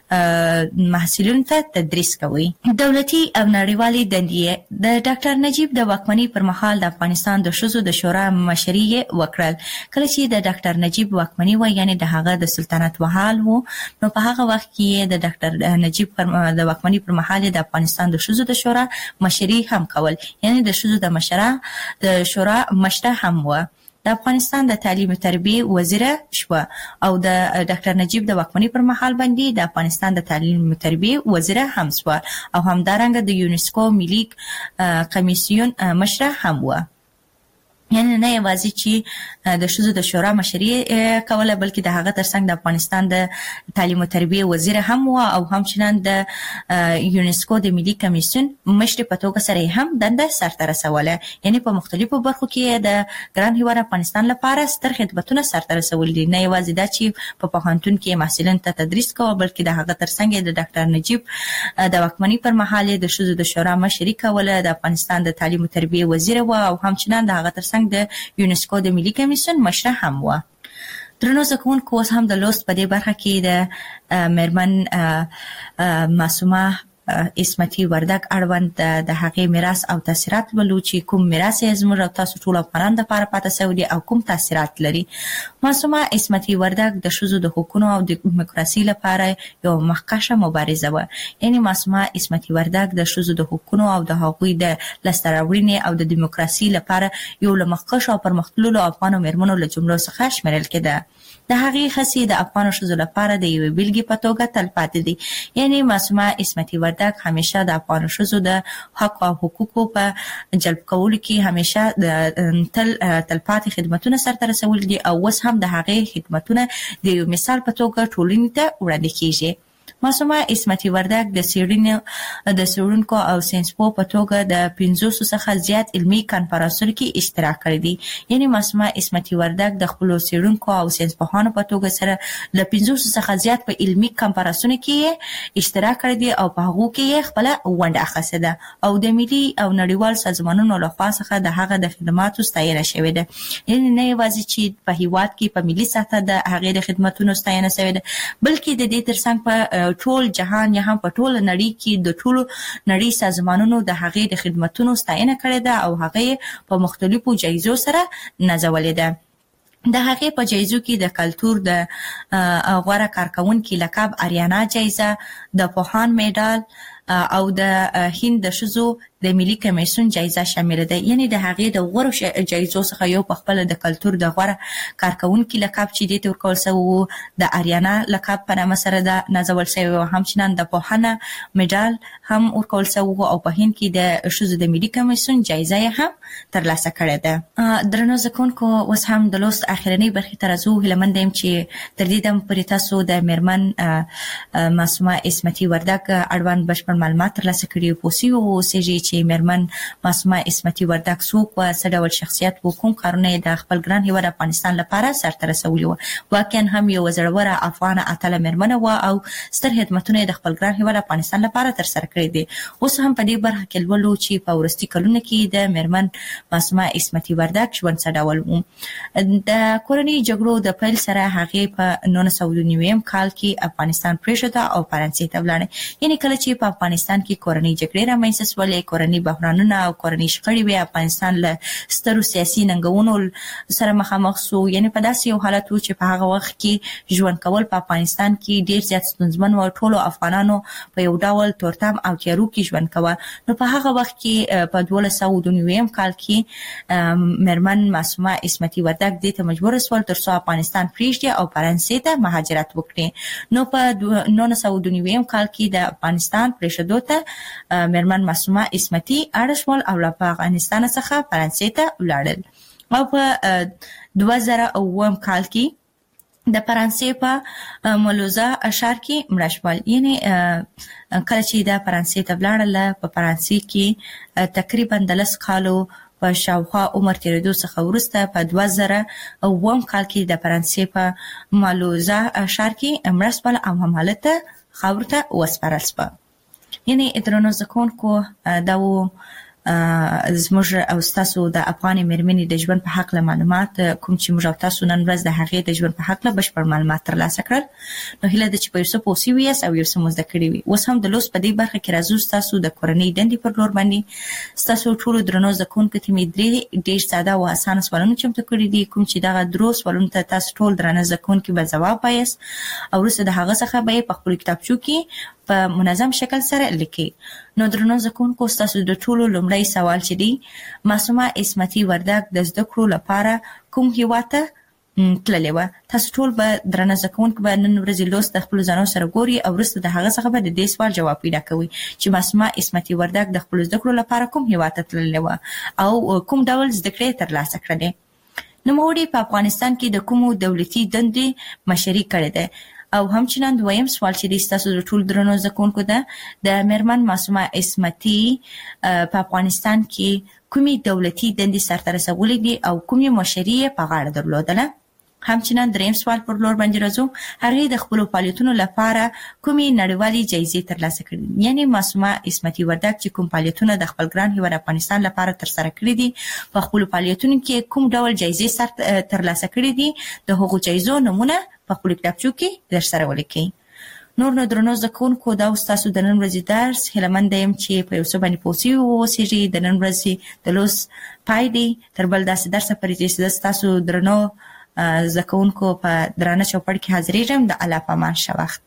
محصلینو ته تدریس کوي. دولتي او نړیوالې دندې. د ډاکټر نجیب د واکمنۍ پر مهال د افغانستان د ښځو د شورا مشري یې وکړل. کله چې د ډاکټر نجیب واکمني و، یعنې د هغه د سلطنت مهال و، نو په هغه وخت کې د ډاکټر نجیب د واکمنۍ پر مهال د افغانستان د ښځو د شورا مشري هم کول، یعنی د ښځو د مشره د شورا مشره هم و. د افغانستان د تعلیم او تربیه وزیر شو او د ډاکټر نجیب د واکمنۍ پر مهال باندې د افغانستان د تعلیم او تربیه وزیر هم شو او همدارنګه د یونسکو ملي کمیسیون مشره هم و. یعنی نه یوازې چې د ښځو د شورا مشري کوله بلکې د هغه ترڅنګ د افغانستان د تعلیم او تربیه وزیر هم و او همچنان د یونسکو د ملي کمیسیون مشر په توګه سره هم دنده سرته رسوله. یعنی په مختلفو برخو کې د ګران هیواد افغانستان لپاره ستر خدمتونه سرته رسول دي. نه یوازې دا چې په پوهنتون کې محصلین ته تدریس کوي بلکې د هغه ترڅنګ د ډاکټر نجیب د واکمنۍ پر مهال د ښځو د شورا مشري کوله، د افغانستان د تعلیم او تربیه وزیر و او همچنان د هغه ترڅنګ د یونسکو د ملي کمیسیون مشره هم و. درنو زده کوونکو اوس هم د لوست په دې برخه کې د میرمن معصومه اسمتي وردګ اړوند د هغې میراث او تاثیرات ولو چې کوم میراث یې زموږ او تاسو ټول افغانانو لپاره پاتې شوی دی او کوم تاثیرات لري. معصومه اسمتي وردګ د ښځو د حقوقو او د دیموکراسي لپاره یو مخکښه مبارزه و. یعنی معصومه اسمتي وردګ د ښځو د حقوقو او د هغوی د لاسته راوړنې او د دیموکراسي لپاره یو له مخکښو او پرمختللو افغانو میرمنو له جملو څخه شمیرل کېده. د هغې هڅې د افغانو ښځو لپاره د یوې بیلګې په توګه تلپاتې دي. یعنی معصومه اسمتي وردګ همیشه د افغانو ښځو د حق او حقوقو په جلب کولو کې همیشه د تل تلپاتې خدمتونه سرته رسول دي او اوس هم د هغې خدمتونه د یو مثال په توګه ټولنې ته وړاندې کیږي. معصومه اسمتي وردګ د څېړنې د څېړونکو او ساینسپوه په توګه د پنځوسو څخه زیات علمي کنفرانسونو کې اشتراک کړی دی. یعنی معصومه اسمتي وردګ د خپلو څېړونکو او ساینسپوهانو په توګه سره له پنځوسو څخه زیات په علمي کنفرانسونو کې اشتراک کړی دی او په هغو کې یې خپله ونډه اخیستې ده او د ملي او نړیوال سازمانونو لخوا څخه د هغه د خدماتو ستاینه شوې ده. یعنی نه یوازې چې په هیواد کې په ملي سطحه د هغې د خدمتونو ستاینه شوې ده بلکې د دې ترڅنګ په ټول جهان یا هم په ټول نړۍ کې د ټولو نړۍ سازمانونو د هغې د خدمتونو ستاینه کړې ده او هغه په مختلفو جایزو سره نازولې ده. د هغې په جایزو کې د کلتور د غوره کارکونکي لقب اریانا جایزه، د پوهان میډال او د هند د ښځو د ملي کمیسیون جایزه شامل ده. یعنی د هغې د غوره جایزو څخه یو په خپل د کلتور د غوره کارکونکي لقب چې دې ته ورکول شوی و د اریانا لقب په نامه سره ده نازول شوی و. همچنان د پوهنه میډال هم ورکول شوی و او په هند کې د ښځو د ملي کمیسیون جایزه یې هم ترلاسه کړې ده. درنو زده کوونکو اوس هم د لوست اخرنۍ برخې ته راځو. هیله یم چې تر دې دمه پورې تاسو د میرمن معصومه اسمتي وردګ اړوند بشپړ معلومات ترلاسه کړي پوه شوي واوسیږئ چې میرمن معصومه اسمتي وردګ څوک وه، څه ډول شخصیت و، کوم کارونه یې د خپل ګران هیواد افغانستان لپاره سرته رسولي وه. واقعا هم یوه زړوره افغانه اتله میرمنه وه او ستر خدمتونه یې د خپل ګران هیواد افغانستان لپاره ترسره کړي دي. اوس هم په دې برخه کې لولو چې په وروستي کلونو کې د میرمن معصومه اسمتي وردګ ژوند څه ډول و. د کورنۍ جګړو د پیل سره هغې په نولس سوه نوي کال کې افغانستان پرېښوده او فرانسې ته ولاړه. یعنې کله چې په افغانستان کې کورنۍ جګړې رامنځته شولې، کورنۍ بحرانونه او کورنۍ شخړې وې، افغانستان له سترو سیاسي ننګونو سره مخامخ شو. یعنې په داسې یو حالت و چې په هغه وخت کې ژوند کول په افغانستان کې ډېر زیات ستونزمن و. ټولو افغانانو په یو ډول تورتم او تیارو کې ژوند کوه. نو په هغه وخت کې په دولس سوه نوي کال کې میرمن معصومه اسمتي وردګ دې ته مجبوره شول تر څو افغانستان پرېږدي او فرانسې ته مهاجرت وکړي. نو په نولس سوه نوي کال کې د افغانستان پرېښودو ته میرمن معصومه اسمتي اړ شول او له افغانستان څخه فرانسې ته ولاړل. او په دوه زره اووه کال کې د فرانسې په مولوزه ښار کې مړه شول. یعنې کله چې د فرانسې ته ولاړله په فرانسې کې تقریبا د لس کالو په شاوخوا عمر تېرېدو څخه وروسته په دوه زره اووه کال کې د فرانسې په مولوزه ښار کې مړه شول او همالته خاورو ته وسپارل شوه. یعنې درنو زده کوونکو دا و زموږ او تاسو د افغان مېرمنې د ژوند په حق له معلومات کوم چې موږ تاسو نن ورځ د هغې د ژوند په حق له بشپړ معلومات ترلاسه کړل نو هیله ده چې په یو څه پوه شوي یاست او یو څه مو زده کړي وي. اوس هم د لوست په دې برخه کې راځو تاسو د کورنۍ دندې پر لور باندې. تاسو ټول درنو زده کوونکو ته مې درې ډېر ساده او اسانه سوالونه چمتو کړي دي کوم چې دغه درو سوالونو ته تاسو ټول درنه زده کوونکي به ځواب وایاست او وروسته د هغه څخه به په خپل کتابچو کې په منظم شکل سره لیکي. نو درنو زده کوونکو تاسو د ټولو لومړی سوال چې دی معصومه عصمتي وردګ د زده کړو لپاره کوم هیواد ته تللې وه؟ تاسو ټول به درنه زده کوونکو به نن ورځې لوست د خپلو ځانونو سره ګوري او وروسته د هغه څخه به د دې سوال جواب پیدا کوي چې معصومه عصمتي وردګ د خپلو زده کړو لپاره کوم هیواد ته تللې وه او کوم ډول زده کړې ترلاسه کړلې. نوموړې په افغانستان کې د کومو دولتي دندې مشري کړې ده؟ او همچنان دویم سوال چې د تاسو د ټول درنو زده کوونکو ده د میرمن معصومه عصمتي په افغانستان کې کومي دولتي دندې سرته رسولې دي او کومي مشري په غاړه درلودله؟ همچنان دریم سوال پر لور باندې راځو هغې د خپلو فعالیتونو لپاره کومي نړیوالې جایزې ترلاسه کړي؟ یعنی معصومه عصمتي وردګ چې کوم فعالیتونه د خپل ګران هیواد افغانستان لپاره ترسره کړي دي په خپلو فعالیتونو کې کوم ډول جایزې سر ترلاسه کړي دي د هغو جایزو نمونه په خپل کتابچو کې درسره ولیکئ. نور نو درنو زده کوونکو دا تاسو د نن ورځې درس هیلهمنده یم چې په یو څه باندې پوه شوي واوسېږئ. د نن ورځې د لوست پای دی تر بل داسې درسه پورې چې زه ستاسو درنو زده کوونکو په درانه چوپړ کې حاضرېږم. د الله په امان ښه وخت.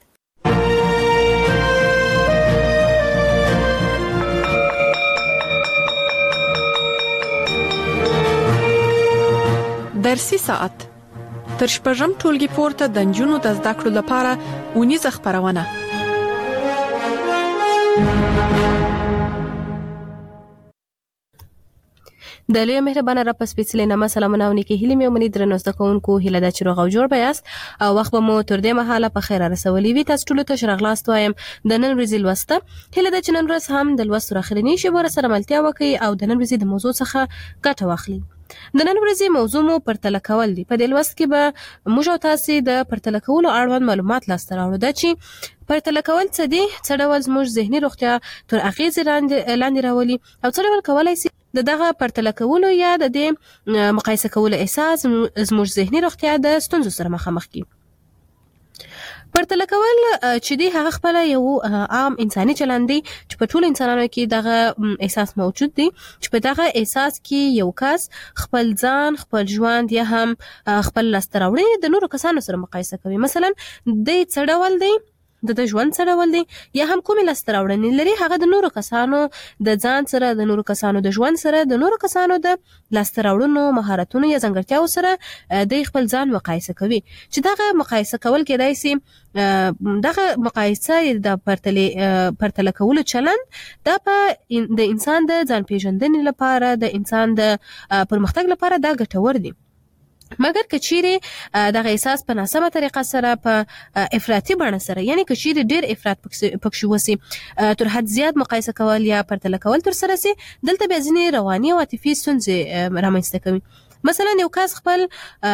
درسي ساعت تر شپږم ټولګي پورته د نجونو د زده کړو لپاره اونیزه خپرونه. د لوی مهربانه را په سپېڅلې نامه سلامونه او نیکې هیلې مې ومني. درنو زده کوونکو هیله ده چې روغ او جوړ به یاست او وخت به مو تر دې مهاله په خیر رسولی وي. تاسو ټولو ته ښه راغلاست وایم. د نن ورځې لوسته هیله ده چې نن ورځ هم د لوست تر اخرنۍ شېبو سره ملتیا وکړئ او د نن ورځې د موضوع څخه ګټه واخلئ. د نن ورځې موضوع مو پرتله کول دي. په دې لوست کې به موږ او تاسو د پرتله کولو اړوند معلومات لاسته راوړو. دا چې پرتله کول څه دي، څه ډول زموږ ذهني روغتیا تر اغېزې لاندې راولي او څه ډول کولای شي د دغه پرتله کولو یا د دې مقایسه کولو احساس زموږ ذهني روغتیا د ستونزو سره مخامخ کړي. پرتله کول چې دی هغه خپل یو عام انساني چلند دی چې په ټولو انسانانو کې دغه احساس موجود دی چې په دغه احساس کې یو کس خپل ځان، خپل ژوند یا هم خپل لاسته راوړنې د نورو کسانو سره مقایسه کوي. مثلا د څه ډول دی، د د ژوند څه ډول دی یا هم کومې لاسته راوړنې لري، هغه د نورو کسانو د ځان سره، د نورو کسانو د ژوند سره، د نورو کسانو د لاسته راوړنو، مهارتونو یا ځانګړتیاو سره د خپل ځان مقایسه کوي. چې دغه مقایسه کول کېدای شي دغه مقایسه د پرتله پرتله کولو چلند دا په د انسان د ځان پیژندنې لپاره، د انسان د پرمختګ لپاره دا ګټور دی. مګر کچيري دغه احساس په ناسمه طریقه سره په افراطي بڼه سره، یعنی کچيري ډیر افراط پکښې وسی، تر حد زیات مقایسه کول یا پرتله کول تر سره سي، دلته بیا ځینې رواني او عاطفي ستونزې رامنځته کوي. مثلا یو کس خپل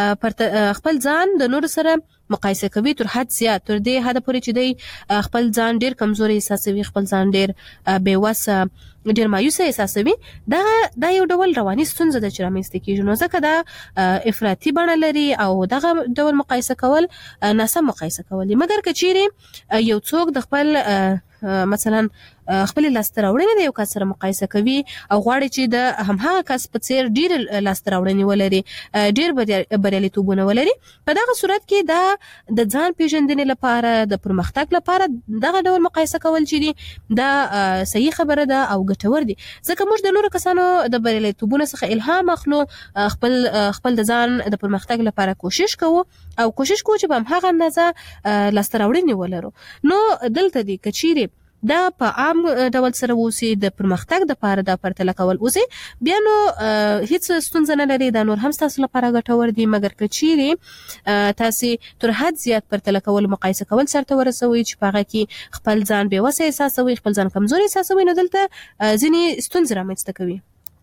خپل ځان د نورو سره مقایسه کوي تر حد زیات، تر دې حد پورې چې دی خپل ځان ډیر کمزوري احساسوي، خپل ځان ډیر بې وسه، ډیر مایوسه احساسوي. دا دا یو ډول رواني ستونزه ده چې رامنځته کیږي. نو ځکه دا افراطي بڼه لري او دغه ډول مقایسه کول ناسم مقایسه کول دي. مګر که چیرې یو څوک د خپل مثلا خپل لاسته راوړنې د یو کس سره مقایسه کوي او غواړي چې د همهغه کس په څیر ډیر لاسته راوړنې ولري، ډیر بریالیتوبونه ولري، په دغه صورت کې دا د ځان پیژندنې لپاره، د پرمختګ لپاره دغه ډول مقایسه کول چې دي دا صحیح خبره ده او ګټور دي. ځکه موږ د نورو کسانو د بریالیتوبونو څخه الهام اخلو، خپل خپل د ځان د پرمختګ لپاره کوشش کوو او کوشش کوو چې په همهغه اندازه لاسته راوړنې ولرو. نو دلته دی که چیرې دا په عام ډول سره اوسي، د پرمختګ د پاره د پرتله کول اوسي، بیا نو هیڅ ستونزه نه لري، دا نور هم تاسو لپاره ګټور دي. مګر که چیرې تاسو تر حد زیات پرتله کول، مقایسه کول سرته ورسوي چې په هغه کې خپل ځان بې وسه احساسوي، خپل ځان کمزوري احساسوي، نو دلته ځینې ستونزې رامنځته کوي.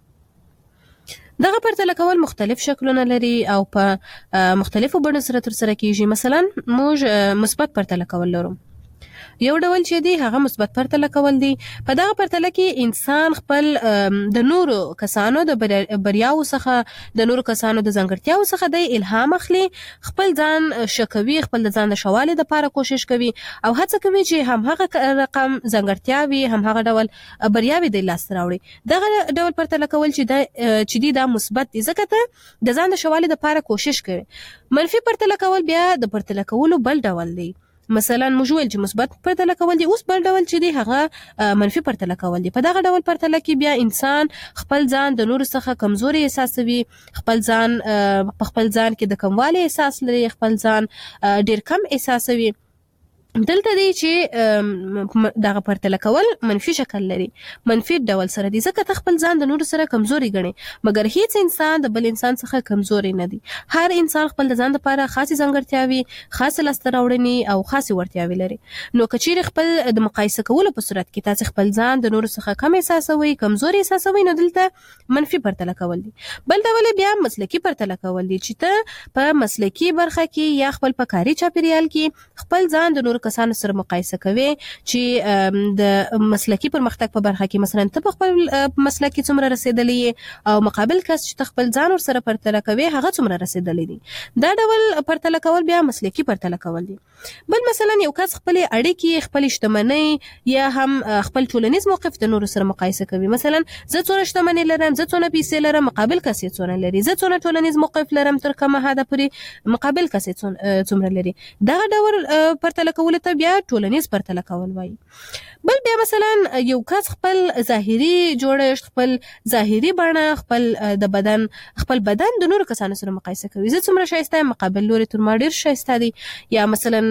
دغه پرتله کول مختلف شکلونه لري او په مختلفو بڼو سره ترسره کیږي. مثلا موږ مثبت پرتله کول لرو. یو ډول چې دی هغه مثبت پرتله کول دی. په دغه پرتله کې انسان خپل د نورو کسانو د بریاو څخه د نورو کسانو د ځانګړتیاو څخه د الهام اخلي، خپل ځان شکوي، خپل د ځان د شوالي لپاره کوشش کوي او هڅه کوي چې هم هغه رقم ځانګړتیاوي هم هغه ډول بریاوي د لاس راوړي. دغه ډول پرتله کول چې د چې دی دا مثبت دي ځکه ته د ځان د شوالي لپاره کوشش کوي. منفي پرتله کول بیا د پرتله کولو بل ډول دی. مثلا موږ ویل چې مثبت پرتله کول دي، اوس بل ډول چې دی هغه منفي پرتله کول دي. په دغه ډول پرتله کې بیا انسان خپل ځان د نورو څخه کمزوري احساسوي، خپل ځان په خپل ځان کې د کموالي احساس لري، خپل ځان ډیر کم احساسوي. دلته دی چې دغه پرتله کول منفي شکل لري، منفي ډول سره دی ځکه ته خپل ځان د نورو سره کمزوري ګڼي، مګر هیڅ انسان د بل انسان څخه کمزوري نه دی. هر انسان خپل د ځان لپاره خاصه ځانګړتیاوي، خاصه لاسته راوړنې او خاصه وړتیاوي لري. نو کچیر خپل د مقایسه کولو په صورت کې تاسو خپل ځان د نورو څخه کم احساسوي، کمزوري احساسوي، نو دلته منفي پرتله کول دي. بل ډول بیا مسلکی پرتله کول دي چې ته په مسلکی برخه کې یا خپل په کاري چاپیریال کې خپل ځان د نورو کسانو سره مقایسه کوي چې د مسلکی پرمختګ په برخه کې مثلا ته په خپل مسلکی څومره رسیدلې او مقابل کس چې خپل ځان ور سره پرتله کوي هغه څومره رسیدلې دي. دا ډول پرتله کول بیا مسلکی پرتله کول دي. بل مثلا یو کس خپل اړیکې، خپل شتمنۍ یا هم خپل ټولنیز موقف د نورو سره مقایسه کوي. مثلا زه څونه شتمنۍ لرم، زه څونه پیسې لرم، مقابل کس یې څونه لري، زه څونه ټولنیز موقف لرم تر کومه حد پورې مقابل کس یې څومره لري. دا ډول پرتله کول ته بیا ټولنیز پرتله کول وایي. بل بیا مثلا یو کس خپل ظاهري جوړښت، خپل ظاهري بڼه، خپل د بدن خپل بدن د نورو کسانو سره مقایسه کوي. زه څومره ښایسته یم، مقابل لوري تر ما ډیر ښایسته دي. یا مثلا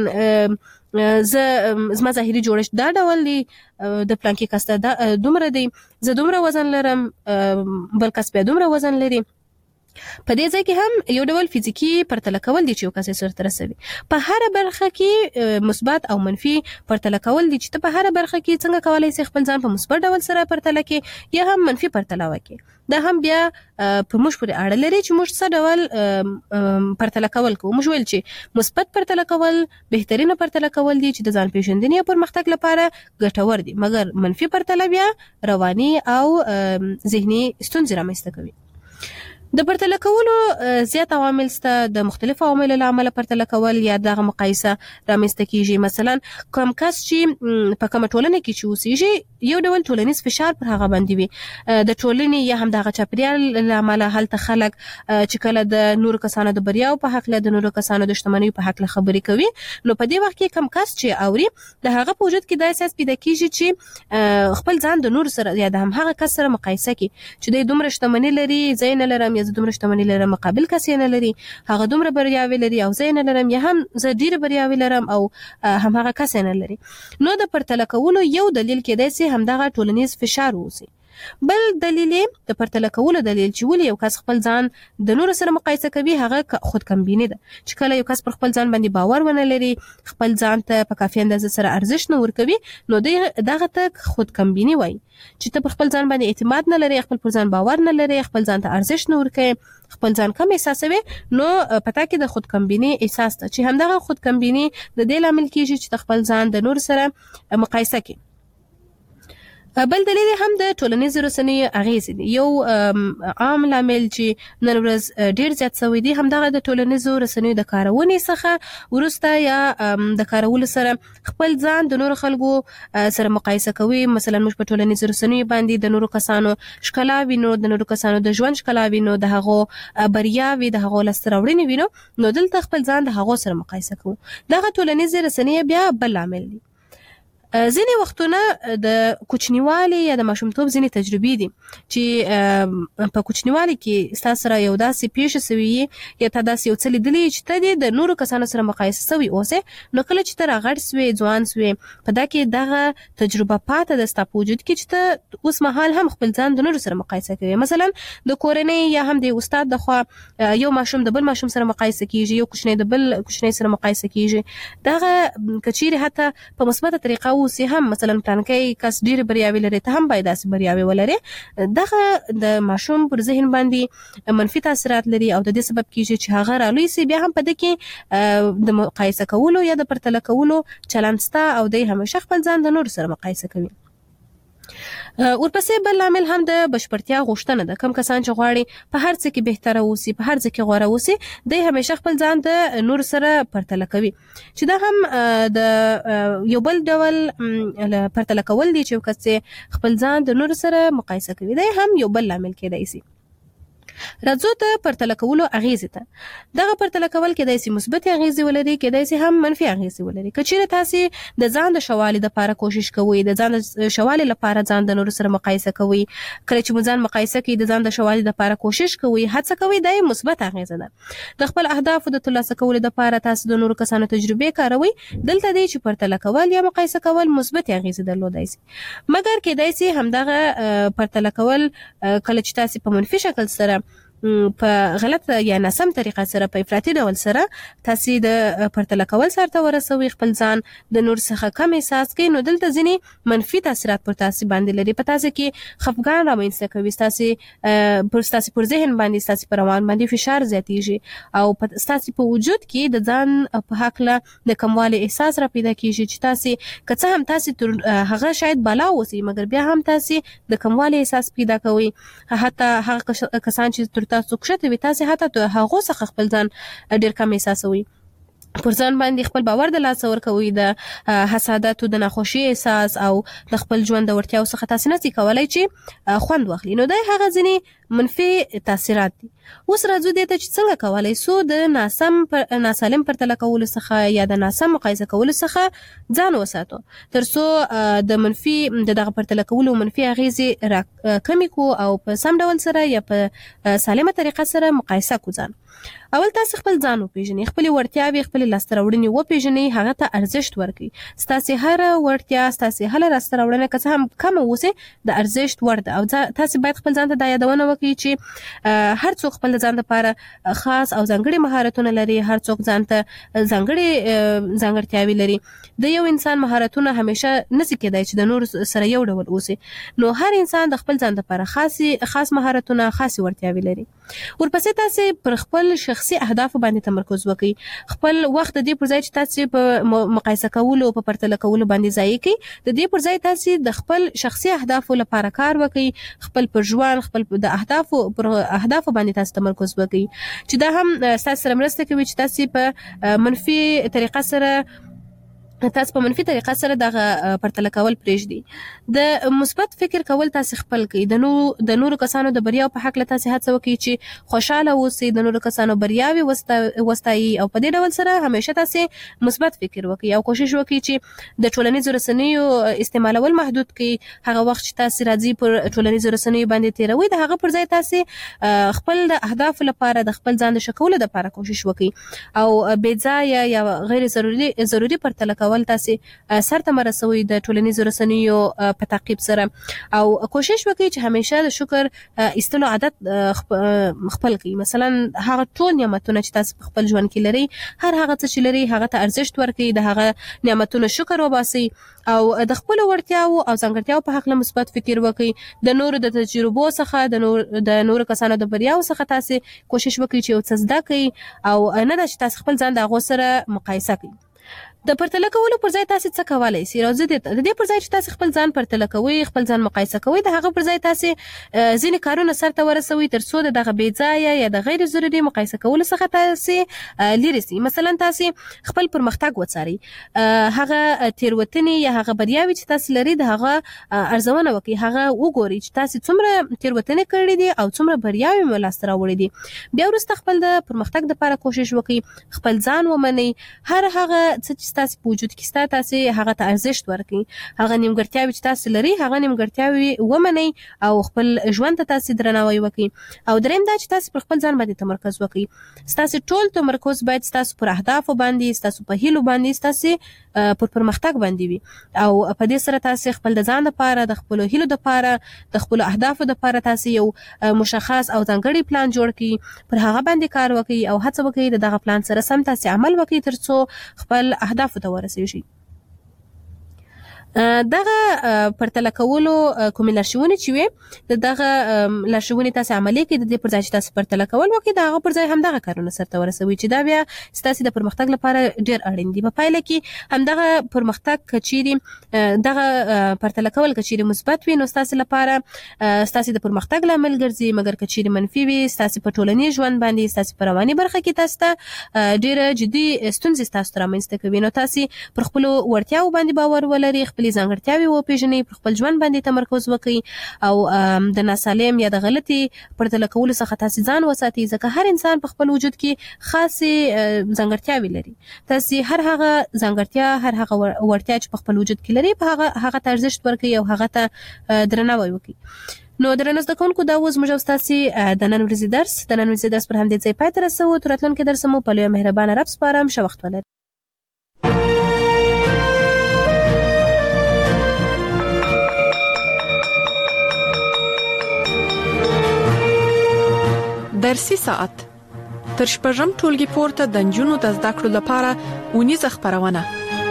زه زما ظاهري جوړښت دا ډول دی، د پلانکي کس ته دومره دی، زه دومره وزن لرم، بل کس بیا دومره وزن لري. په دې ځای کې هم یو ډول فزیکی پرتله کول دي چې یو کس سره ترسوي. په هر برخه کې مثبت او منفي پرتله کول دي چې ته په هر برخه کې څنګه کولای شې خپل ځان په مثبت ډول سره پرتله کې یا هم منفي پرتله وکړي. دا هم بیا په موږ پورې اړه لري چې موږ څه ډول پرتله کول کوو. موږ ویل چې مثبت پرتله کول بهترینه پرتله کول دي چې د ځان پیژندنې او پرمختګ لپاره ګټور دي، مګر منفي پرتله بیا رواني او ذهني ستونزې رامنځته کوي. د پرتله کولو زیات عوامل شته. د مختلفو عواملو له امله پرتله کول یا دغه مقایسه رامنځته کیږي. مثلا کوم کس چې په کومه ټولنه کې چې اوسېږي یو ډول ټولنیز فشار پر هغه باندې وي، د ټولنې یا هم دغه چاپیریال له امله هلته خلک چې کله د نورو کسانو د بریاو په حق له د نورو کسانو د شتمنیو په حق له خبرې کوي، نو په دې وخت کې کوم کس چې اوري د هغه په وجود کې دا احساس پیدا کیږي چې خپل ځان د نورو سره یا د هم هغه کس سره مقایسه کوي چې د دومره شتمنۍ لري، زه نه لرم، یا زه دومره شتمنۍ لرم مقابل کس یې نه لري، هغه دومره بریاوي لري او زه نه لرم، یا هم زه ډېر بریاوي لرم او هم هغه کس نه لري. نو د پرتله کولو یو دلیل کېدای شي همدغه ټولنیز فشار ووسي. بل دلیل د پرتله کولو دلیل چې ولې یو کس خپل ځان د نورو سره مقایسه کوي هغه خودکمبیني ده. چې کله یو کس پر خپل ځان باندې باور ونه لري، خپل ځان ته په کافي اندازه سره ارزښت نه ورکوي، نو دغه ته خودکمبیني وایي. چې ته پر خپل ځان باندې اعتماد نه لري، خپل پر ځان باور نه لري، خپل ځان ته ارزښت نه ورکوي، خپل ځان کم احساسوي، نو پتا کې د خودکمبیني احساس ته چې همدغه خودکمبیني د دې لامل کیږي چې خپل ځان د نورو سره مقایسه کوي. بل دلیل هم د ټولنیز رسنیو اغیز دي. یو عام لامل چې نن ورځ ډیر زیات شوی دی همدغه د ټولنیز رسنیو د کارونې څخه ورسته یا د کارولو سره خپل ځان د نورو خلکو سره مقایسه کوي. مثلا موږ په ټولنیز رسنیو باندې د نورو کسانو ښکلا وینو، د نورو کسانو د ژوند ښکلا وینو، د هغو بریاوي، د هغو لاسته راوړنې وینو، نو دلته خپل ځان د هغو سره مقایسه کوو. دغه ټولنیز رسنیو بیا بل لامل دی. ځینې وختونه د کوچنیوالي یا د ماشومتوب ځینې تجربې دي چې په کوچنیوالي کې ستاسو سره یو داسې پیښه سوي یا تا داسې یو څه لیدلي چې ته دې د نورو کسانو سره مقایسه سوي اوسې، نو کله چې ته راغټ سوې، ځوان سوې، په دا کې دغه تجربه پاته ده ستا په وجود کې چې ته اوس مهال هم خپل ځان د نورو سره مقایسه کوي. مثلا د کورنۍ یا هم د استاد د خوا یو ماشوم د بل ماشوم سره مقایسه کیږي، یو کوچنی د بل کوچنی سره مقایسه کیږي. دغه کچیرې حتی په مثبته طریقه اوسي هم مثلا پلانکې کس ډیر بریاوي لري ته هم باید داسې بریاوي ولري. دغه د ماشوم پر ذهن باندې منفي تاثیرات لري او د دې سبب کیږي چې هغه رالوي سي بیا هم په دې کې د مقایسه کولو یا د پرتله کولو چلند ستا او د همیشه خپل ځان د نور سره مقایسه کوي. ورپسې بل عامل هم د بشپړتیا غوښتنه ده. کم کسان چې غواړي په هر څه کې بهتره اوسي په هر څه کې غوره اوسي د همیشه خپل ځان د نور سره پرتله کوي چې دا هم د یو بل ډول پرتله کول دي چې کس خپل ځان د نور سره مقایسه کوي دا هم یو بل عامل کېدای شي. راځو ته پرتله کولو اغیزې ته. دغه پرتله کول کېدای شي مثبت اغیزې ولري کېدای شي هم منفي اغیزې ولري. که چیرې تاسو د ځان د شوالي لپاره کوشش کوئ د ځان د شوالي لپاره ځان د نورو سره مقایسه کوئ کله چې مو ځان مقایسه کوئ د ځان د شوالي لپاره کوشش کوئ هڅه کوئ دا مثبت اغیزه ده. د خپل اهدافو د ترلاسه کولو لپاره تاسو د نورو کسانو تجربې کاروئ دلته دی چې پرتله کول یا مقایسه کول مثبت اغیزې درلودای شي مګر کېدای شي همدغه پرتله کول کله چې تاسو په منفي شکل سره په غلط یا ناسم طریقه سره په افراطي ډول سره تاسو د پرتله کول سره ورسوي خپل ځان د نور څخه کم احساس کوي نو دلته ځینی منفي تاثیرات پر تاسو باندې لري په تاسو کې خفګان رامنځته کوي تاسو پر تاسو پر ذهن باندې تاسو پر روان باندې فشار زیاتیږي او په تاسو په وجود کې د ځان په حق له د کموالي احساس را پیدا کیږي چې تاسو که څه هم تاسو هغه شاید بالا وسی مګر بیا هم تاسو د کموالي احساس پیدا کوي حتی هغه کسان چې تاسو کښته وي تاسو حتی هغه څخه خپل ځان ډیر کم احساسوي پر ځان باندې خپل باور د لاس ورکوي د حسادت او د ناخوشي احساس او د خپل ژوند د ورتیاو څخه تاسو نه کولای چې خوند واخلي نو دا هغه ځینی منفي تاثیرات دي. اوس راځو دې ته چې څنګه کولای سو د ناسم پر ناسالم پرتله کولو څخه یا د ناسم مقایسه کولو څخه ځان وساتو ترڅو د منفي دغه پرتله کولو منفي اغیزې را کمی کو او په سم ډول سره یا په سالمه طریقه سره مقایسه کو ځان. اول تاسو خپل ځان وپیژنئ خپل ورتیاوې خپل لاسته راوړنې وپیژنئ هغه ته ارزښت ورکړئ ستاسو هر ورتیا ستاسو هر لاسته راوړنه که څه هم کم اوسه د ارزښت وړ ده او تاسو باید خپل ځان ته د یادونه وکړئ چې هر څوک خپل ځان لپاره خاص او ځانګړي مهارتونه لري هر څوک ځان ته ځانګړي ځانګړتیاوې لري. د یو انسان مهارتونه همیشه نسی کېدای چې د نور سره یو ډول اوسي نو هر انسان د خپل ځان لپاره خاصي خاص مهارتونه خاصي ورتیاوې لري. ورپسې تاسو پر خپل شخصي اهداف باندې تمرکز وکړئ خپل وخت د دې پر ځای چې تاسو په مقایسه کولو او په پرتله کولو باندې ضایع کړئ د دې پر ځای تاسو د خپل شخصي اهداف لپاره کار وکړئ خپل پر ژوند خپل د اهداف پر اهداف باندې تاسو تمرکز وکړئ چې دا هم تاسو سره مرسته کوي چې تاسو په منفي طریقه سره تاسو په منفي طریقه سره دغه پرتله کول پرېږدي. د مثبت فکر کول تاسو خپل کړئ د نو د نورو کسانو د بریاو په حق له تاسو هڅه وکړئ چې خوشاله اوسئ د نورو کسانو بریاوي وستایي او په دې ډول سره همیشه تاسو مثبت فکر وکړئ او کوشش وکړئ چې د ټولنیزو رسنیو استعمالول محدود کړئ هغه وخت چې تاسو راځي پر ټولنیزو رسنیو باندې تیروي د هغه پر ځای تاسو خپل د اهداف لپاره د خپل ځان د شکولو لپاره کوشش وکړئ او بې ځایه یا غیر ضروري ضروري پرتله کول تاسو سرته مرسوي د ټولنیزو رسنیو په تعقیب سره او کوشش وکړئ چې همیشه د شکر ایستلو عادت خپل کړئ مثلا هغه ټول نعمتونه چې تاسو په خپل ژوند کې لري هر هغه څه چې لري هغه ته ارزښت ورکړئ د هغه نعمتونو شکر وباسئ او د خپل ورتیاو او ځانګړتیاو په حق له مثبت فکر وکړئ د نورو د تجربو څخه د نور د نورو کسانو د بریاو څخه تاسو کوشش وکړئ چې یو څه زده کړئ او نه د تاسو خپل ځان د هغه سره مقایسه کړئ. د پرتله کولو پر ځای تاسو څه کولای شئ راځي د دې پر ځای چې تاسو خپل ځان پرتله کوئ خپل ځان مقایسه کوئ د هغه پر ځای تاسو ځینې کارونه سرته ورسوي ترڅو د دغه بې ځایه یا د غیر ضروري مقایسه کولو څخه تاسو لرې شئ. مثلا تاسو خپل پرمختګ وڅارئ هغه تیروتنې یا هغه بریاوې چې تاسو لري د هغه ارزونه وکړئ هغه وګورئ چې تاسو څومره تیروتنې کړې دي او څومره بریاوې مو لاسته راوړې دي بیا وروسته خپل د پرمختګ لپاره کوشش وکړئ خپل ځان ومنئ هر هغه څه تاسو په وجود کې تاسو هغه ته ارزښت ورکړئ هغه نیمګړتیاوې چې تاسو لري هغه نیمګړتیاوې ومنئ او خپل ژوند ته تاسو درناوی وکړئ او دریم دا چې تاسو پر خپل ځان باندې تمرکز وکړئ تاسو ټول تمرکز باید تاسو پر اهداف باندې تاسو په هیلو باندې تاسو پر پرمختګ باندې وي او په دې سره تاسو خپل د ځان لپاره د خپل هیلو لپاره د خپل اهدافو لپاره تاسو یو مشخص او ځانګړي پلان جوړ کړئ پر هغه باندې کار وکړئ او هڅه وکړئ دغه پلان سره سم تاسو عمل وکړئ ترڅو خپل اهداف ته ورسیږي. دغه پرتله کولو کوم لارښوونې چې وي دغه لارښوونې تاسو عملي کړئ د دې پر ځای چې تاسو پرتله کول وکړئ دغه پر ځای هم دغه کارونه سرته ورسوي چې دا بیا ستاسو د پرمختګ لپاره ډیر اړین دي. په پایله کې هم دغه پرمختګ کچيري دغه پرتله کول کچيري مثبت وي نو ستاسو لپاره ستاسو د پرمختګ لامل ګرځي، مګر کچيري منفي وي ستاسو په ټولنیز ژوند باندې ستاسو په رواني برخه کې تاسو ته ډیره جدي ستونزې تاسو رامنځته کوي. نو تاسو پر خپل ورتیاو باندې باور ولرئ، خپل ځانګړتیاوې وپېژنئ، پر خپل ژوند باندې تمرکز وکړئ او د ناسالم یا د غلطي پرتله کولو څخه تاسو ځان وساتئ ځکه هر انسان په خپل وجود کې خاصه ځانګړتیاوې لري. تاسو هر هغه ځانګړتیا هر هغه ورتیا چې په خپل وجود کې لري په هغه هغه ته ارزښت ورکړئ او هغه ته درناوی وکړئ. نو درنو زده کوونکو دا اوس موږ تاسو د نن ورځې درس د نن ورځې درس پر همدې ځای پای ته رسوو. تر راتلونکي درس مو په لوی مهربانه رب سپارم. ښه وخت ولرئ. درسي ساعت تر شپږم ټولګي پورته د نجونو د زده کړو لپاره اونیزه خپرونه.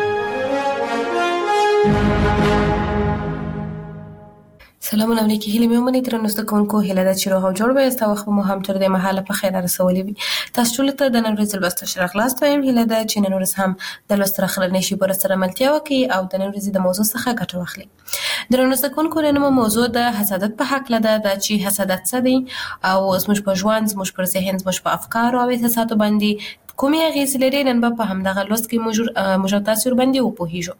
سلامونه علیکم هیله مې ومني تر نو زده کوونکو هیله ده چې روغ او جوړ وي. تاسو وخت مو هم تر دې مهاله په خیر رسولي وي. تاسو ټول ته د نن ورځې لوست شرح خلاص وایم. هیله ده چې نن ورځ هم د لوست سره نشي پر سره ملتیا وکړي او د نن ورځې د موضوع څخه ګټه واخلي. د نن زده کوونکو نن موضوع د حسادت په حق لده د چې حسادت څه دی او زموږ په ژوند زموږ پر ذهن زموږ په افکار او احساساتو باندې کومې اغیزې لري. نن په همدغه لوست کې موږ موږ تاسو باندې وپوهیږو.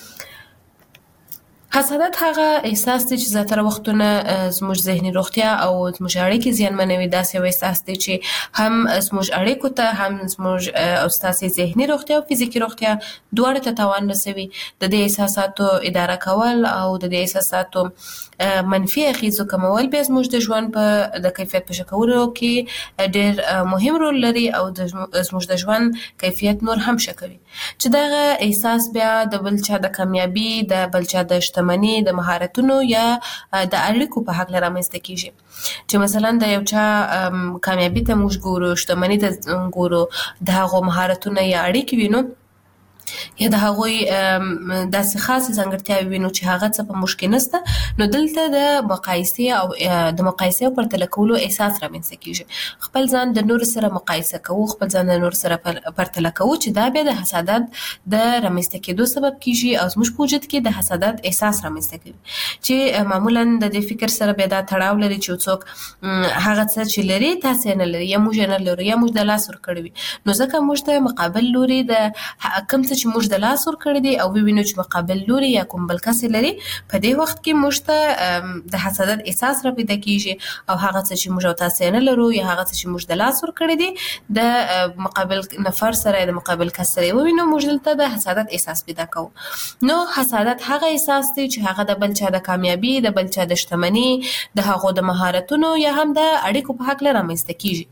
حسادت هغه احساس دی چې زیاتره وختونه زموږ ذهني روغتیا او زموږ اړیکې زیانمنوي. داسې یو احساس دی چې هم زموږ اړیکو ته هم زموږ او ستاسو ذهني روغتیا او فزیکي روغتیا دواړه ته تاوان رسوي. د دې احساساتو اداره کول او د دې احساساتو منفي اغیزو کمول بیا زموږ د ژوند په د کیفیت په ښه کولو کې ډېر مهم رول لري او د زموږ د ژوند کیفیت نور هم ښه کوي. چې دغه احساس بیا د بل چا د کامیابی د بل چا د شتمنۍ د مهارتونو یا د اړیکو په حق رامنځته کیږي. چې مثلا د یو چا کامیابی ته موږ ګورو، شتمنۍ ته ګورو، د هغو مهارتونه یا اړیکې وینو یا د هغوی داسې خاصې ځانګړتیاوې وینو چې هغه څه په موږ کې نشته. نو دلته د مقایسې او د مقایسې او پرتله کولو احساس رامنځته کیږي. خپل ځان د نورو سره مقایسه کوو، خپل ځان د نورو سره پرتله کوو چې دا بیا د حسادت د رامنځته کېدو سبب کیږي او زموږ په وجود کې د حسادت احساس رامنځته کوي چې معمولا د دې فکر سره بیا دا تړاو لري چې څوک هغه څه چې لري تاسو نه لري یا موږ نه لرو یا موږ د لاس ور کړی وي. نو ځکه موږ ته مقابل لوري د کوم چې موږ د لاس ور کړی دی او وینو چې مقابل لوري یا کوم بل کس لري په دې وخت کې موږ ته د حسادت احساس را پیدا کیږي او هغه څه چې موږ تاسو نه لرو یا هغه څه چې موږ د لاس ور کړی دی د مقابل نفر سره د مقابل کس سره وینو موږ دلته د حسادت احساس پیدا کوو. نو حسادت هغه احساس دی چې هغه د بل چا د کامیابی، د بل چا د شتمنۍ، د هغو د مهارتونو یا هم د اړیکو په حق رامنځته کیږي.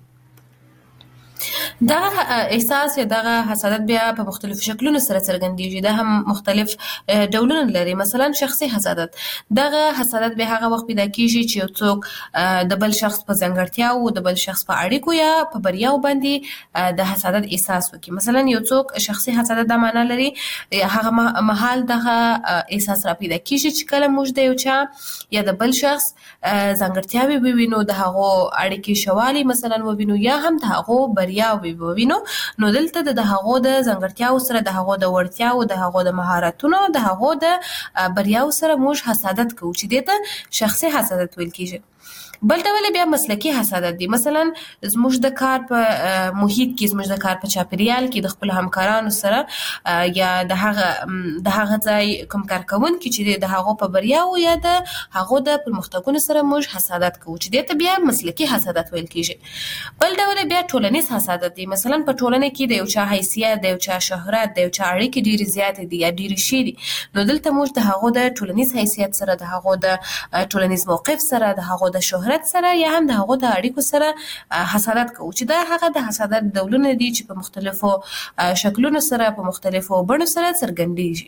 دغه احساس یا دغه حسادت بیا په مختلفو شکلونو سره څرګندېږي. دا هم مختلف ډولونه لري. مثلا شخصي حسادت، دغه حسادت به هغه وخت پیدا کیږي چې یو څوک د بل شخص په ځانګړتیاو او د بل شخص په اړیکو یا په بریاو باندې د حسادت احساس وکړي. مثلا یو څوک شخصي حسادت د معنا لري هغه مهال دغه احساس را پیدا کیږي چې کله موږ د یو چا یا د بل شخص ځانګړتیاوې ووینو، د هغو اړیکې شوالي مثلا ووینو یا هم د هغو بریاوې ووینو. نو دلته د هغو د ځانګړتیاو سره د هغو د وړتیاو د هغو د مهارتونو د هغو د بریاو سره موږ حسادت کوو چې دته شخصي حسادت ویل کیږي. بل ډول بیا مسلکی حسادت دی. مثلا زموږ د کار په محیط کې، زموږ د کار په چاپیریال کې د خپل همکارانو سره یا د هغه د هغه ځای کوم کارکونکي چې د هغو په بریاو یا د هغو د پرمختګونو سره موږ حسادت کوو چې دته بیا مسلکی حسادت ویل کیږي. بل ډول بیا ټولنیز حسادت دی. مثلا په ټولنه کې د یو چا حیثیت، د یو چا شهرت، د یو چا اړیکې ډېرې زیاتې دي یا ډېرې شي دي. نو دلته موږ د هغو د ټولنیز حیثیت سره، د هغو د ټولنیز موقف سره، د هغو د شهرت سره یا هم د هغو د اړیکو سره حسادت کوو چې دا هغه د حسادت ډولونه دي چې په مختلفو شکلونو سره په مختلفو بڼو سره څرګندېږي.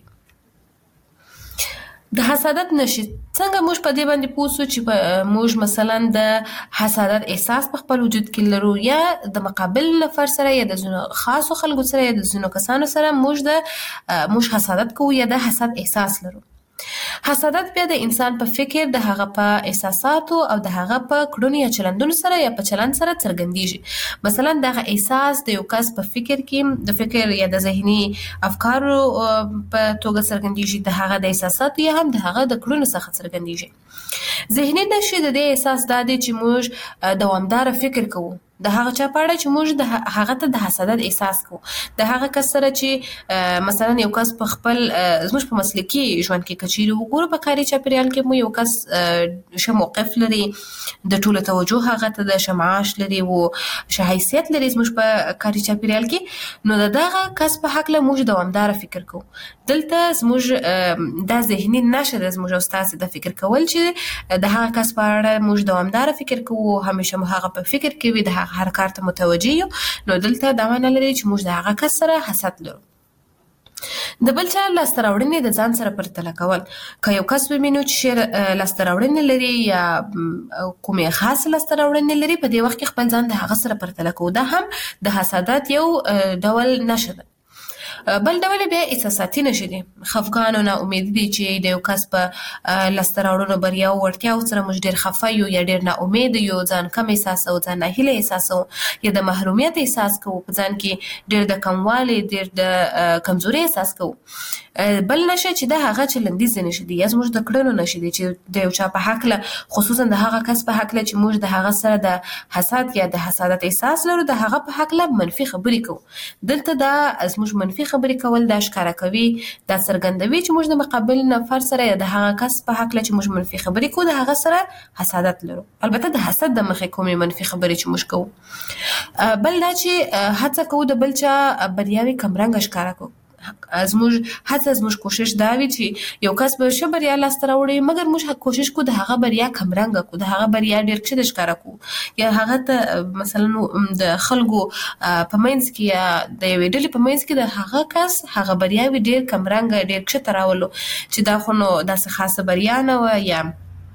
د حسادت نشي څنګه موږ په دې باندې پوه شو چې موږ مثلا د حسادت احساس په خپل وجود کې لرو یا د مقابل نفر سره یا د ځینو خاصو خلکو سره یا د ځینو کسانو سره موږ د موږ حسادت کوو یا د حسد احساس لرو. حسادت بیا د انسان په فکر، د هغه په احساساتو او د هغه په کړنو یا چلندونو سره یا په چلند سره څرګندېږي. مثلا دغه احساس د یو کس په فکر کې د فکر یا د ذهني افکارو په توګه څرګندېږي، د هغه د احساساتو یا هم د هغه د کړنو څخه څرګندېږي. ذهني نښې د دې احساس دا دی چې موږ دوامداره فکر کوو د هغه چا په اړه چې موږ د هغه ته د حسادت احساس کوو، د هغه کس سره چې مثلا یو کس په خپل زموږ په مسلکي ژوند کې کچېرې وګورو، په کاري چاپېریال کې مو یو کس ښه موقف لري، د ټولو توجه هغه ته د ښه معاش لري او ښه حیثیت لري زموږ په کاري چاپېریال کې، نو د دغه کس په هکله موږ دوامداره فکر کوو. دلته زموږ دا ذهني نښه ده زموږ او ستاسې د فکر کول چې د هغه کس په اړه موږ دوامداره فکر کوو، همیشه مو هغه په فکر کې وي، د هغه هر کار ته متوجه یو. نو دلته دا معنی لري چې موږ د هغه کس سره حسد لرو. د بل چا لاسته راوړنې د ځان سره پرتله کول. که یو کس ومینو چې لاسته راوړنې لري یا کومې خاص لاسته راوړنې لري، په دې وخت کې خپل ځان د هغه سره پرتله کوو. دا هم د حسادت یو ډول نښه ده. بل ډول بیا احساساتي نښې دي. خفګان او ناامیدي دي چې د یو کس په لاسته راوړنو، بریاو، وړتیاو سره موږ ډېر خفه یو یا ډېر ناامید یو، ځان کم احساسوو، ځان ناهیلی احساسوو یا د محرومیت احساس کوو، په ځان کې ډېر د کموالي، ډېر د کمزوري احساس کوو. بل نښه چې د هغه چلندیزې نښې دي یا زموږ د کړنو نښې دي چې د یو چا په هکله، خصوصا د هغه کس په هکله چې موږ د هغه سره د حسد یا د حسادت احساس لرو، د هغه په هکله منفي خبرې کوو. دلته دا زموږ منفي خبرې کول دا ښکاره کوي، دا څرګندوي چې موږ د مقابل نفر سره یا د هغه کس په هکله چې موږ منفي خبرې کوو، د هغه سره حسادت لرو. البته د حسد د مخې کومې منفي خبرې چې موږ کوو. بل دا چې هڅه کوو د بل چا بریاوې کمرنګه ښکاره کوو. زموږ هڅه، زموږ کوشش دا وي چې یو کس به ښه بریا لاسته راوړي، مګر موږ کوشش کوو د هغه بریا کمرنګه کوو، د هغه بریا ډېر کښته ښکاره کوو، یا هغه ته مثلا د خلکو په منځ کې یا د یوې ډلې په منځ کې د هغه کس هغه بریاوې ډېر کمرنګه، ډېر کښته راولو چې دا خو نو داسې خاصه بریا نه وه، یا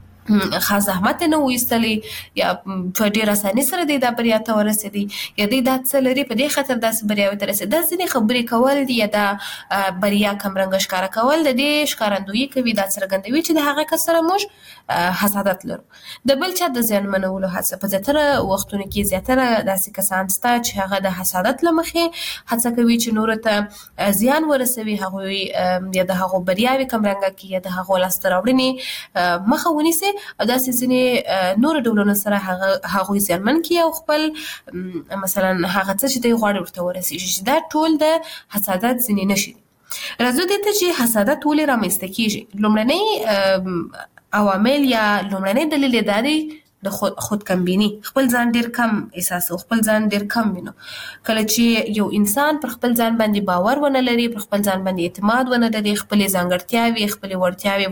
خاص زحمت نه و ایستلی، یا په ډېر اساني سره دی دا بریا ته ورسېدی، یا دی دا څه لري په دې خاطر داسې بریاوې ته رسېدي. دا ځینې خبرې کول دي یا دا بریا کمرنګه ښکاره کول د دې ښکارندویي کوي، دا څرګندوي چې د هغه کس سره موږ حسادت لرو. د بل چا د زیانمنولو هڅه. په زیاتره وختونو کې زیاتره داسې کسان شته چې هغه د حسادت له مخې هڅه کوي چې نورو ته زیان ورسوي، هغوی یا د هغو بریاوې کمرنګه کړي یا د هغو لاسته راوړنې مخه ونیسي، او داسې ځینې نورو ډولونو سره هغه هغوی زیانمن کړي او خپل مثلا هغه څه چې دوی غواړي ورته ورسېږي. دا ټول د حسادت ځینې نښې دي. راځو دې ته چې حسادت ولې رامنځته کېږي. لومړنی عوامل یا لومړنی دلیل یې دا دی د خود خودکمبیني. خپل ځان ډېر کم احساسو، خپل ځان ډېر کم وینو. کله چې یو انسان پر خپل ځان باندې باور ونه لري، پر خپل ځان باندې اعتماد ونه لري، خپلې ځانګړتیاوې، خپلې وړتیاوې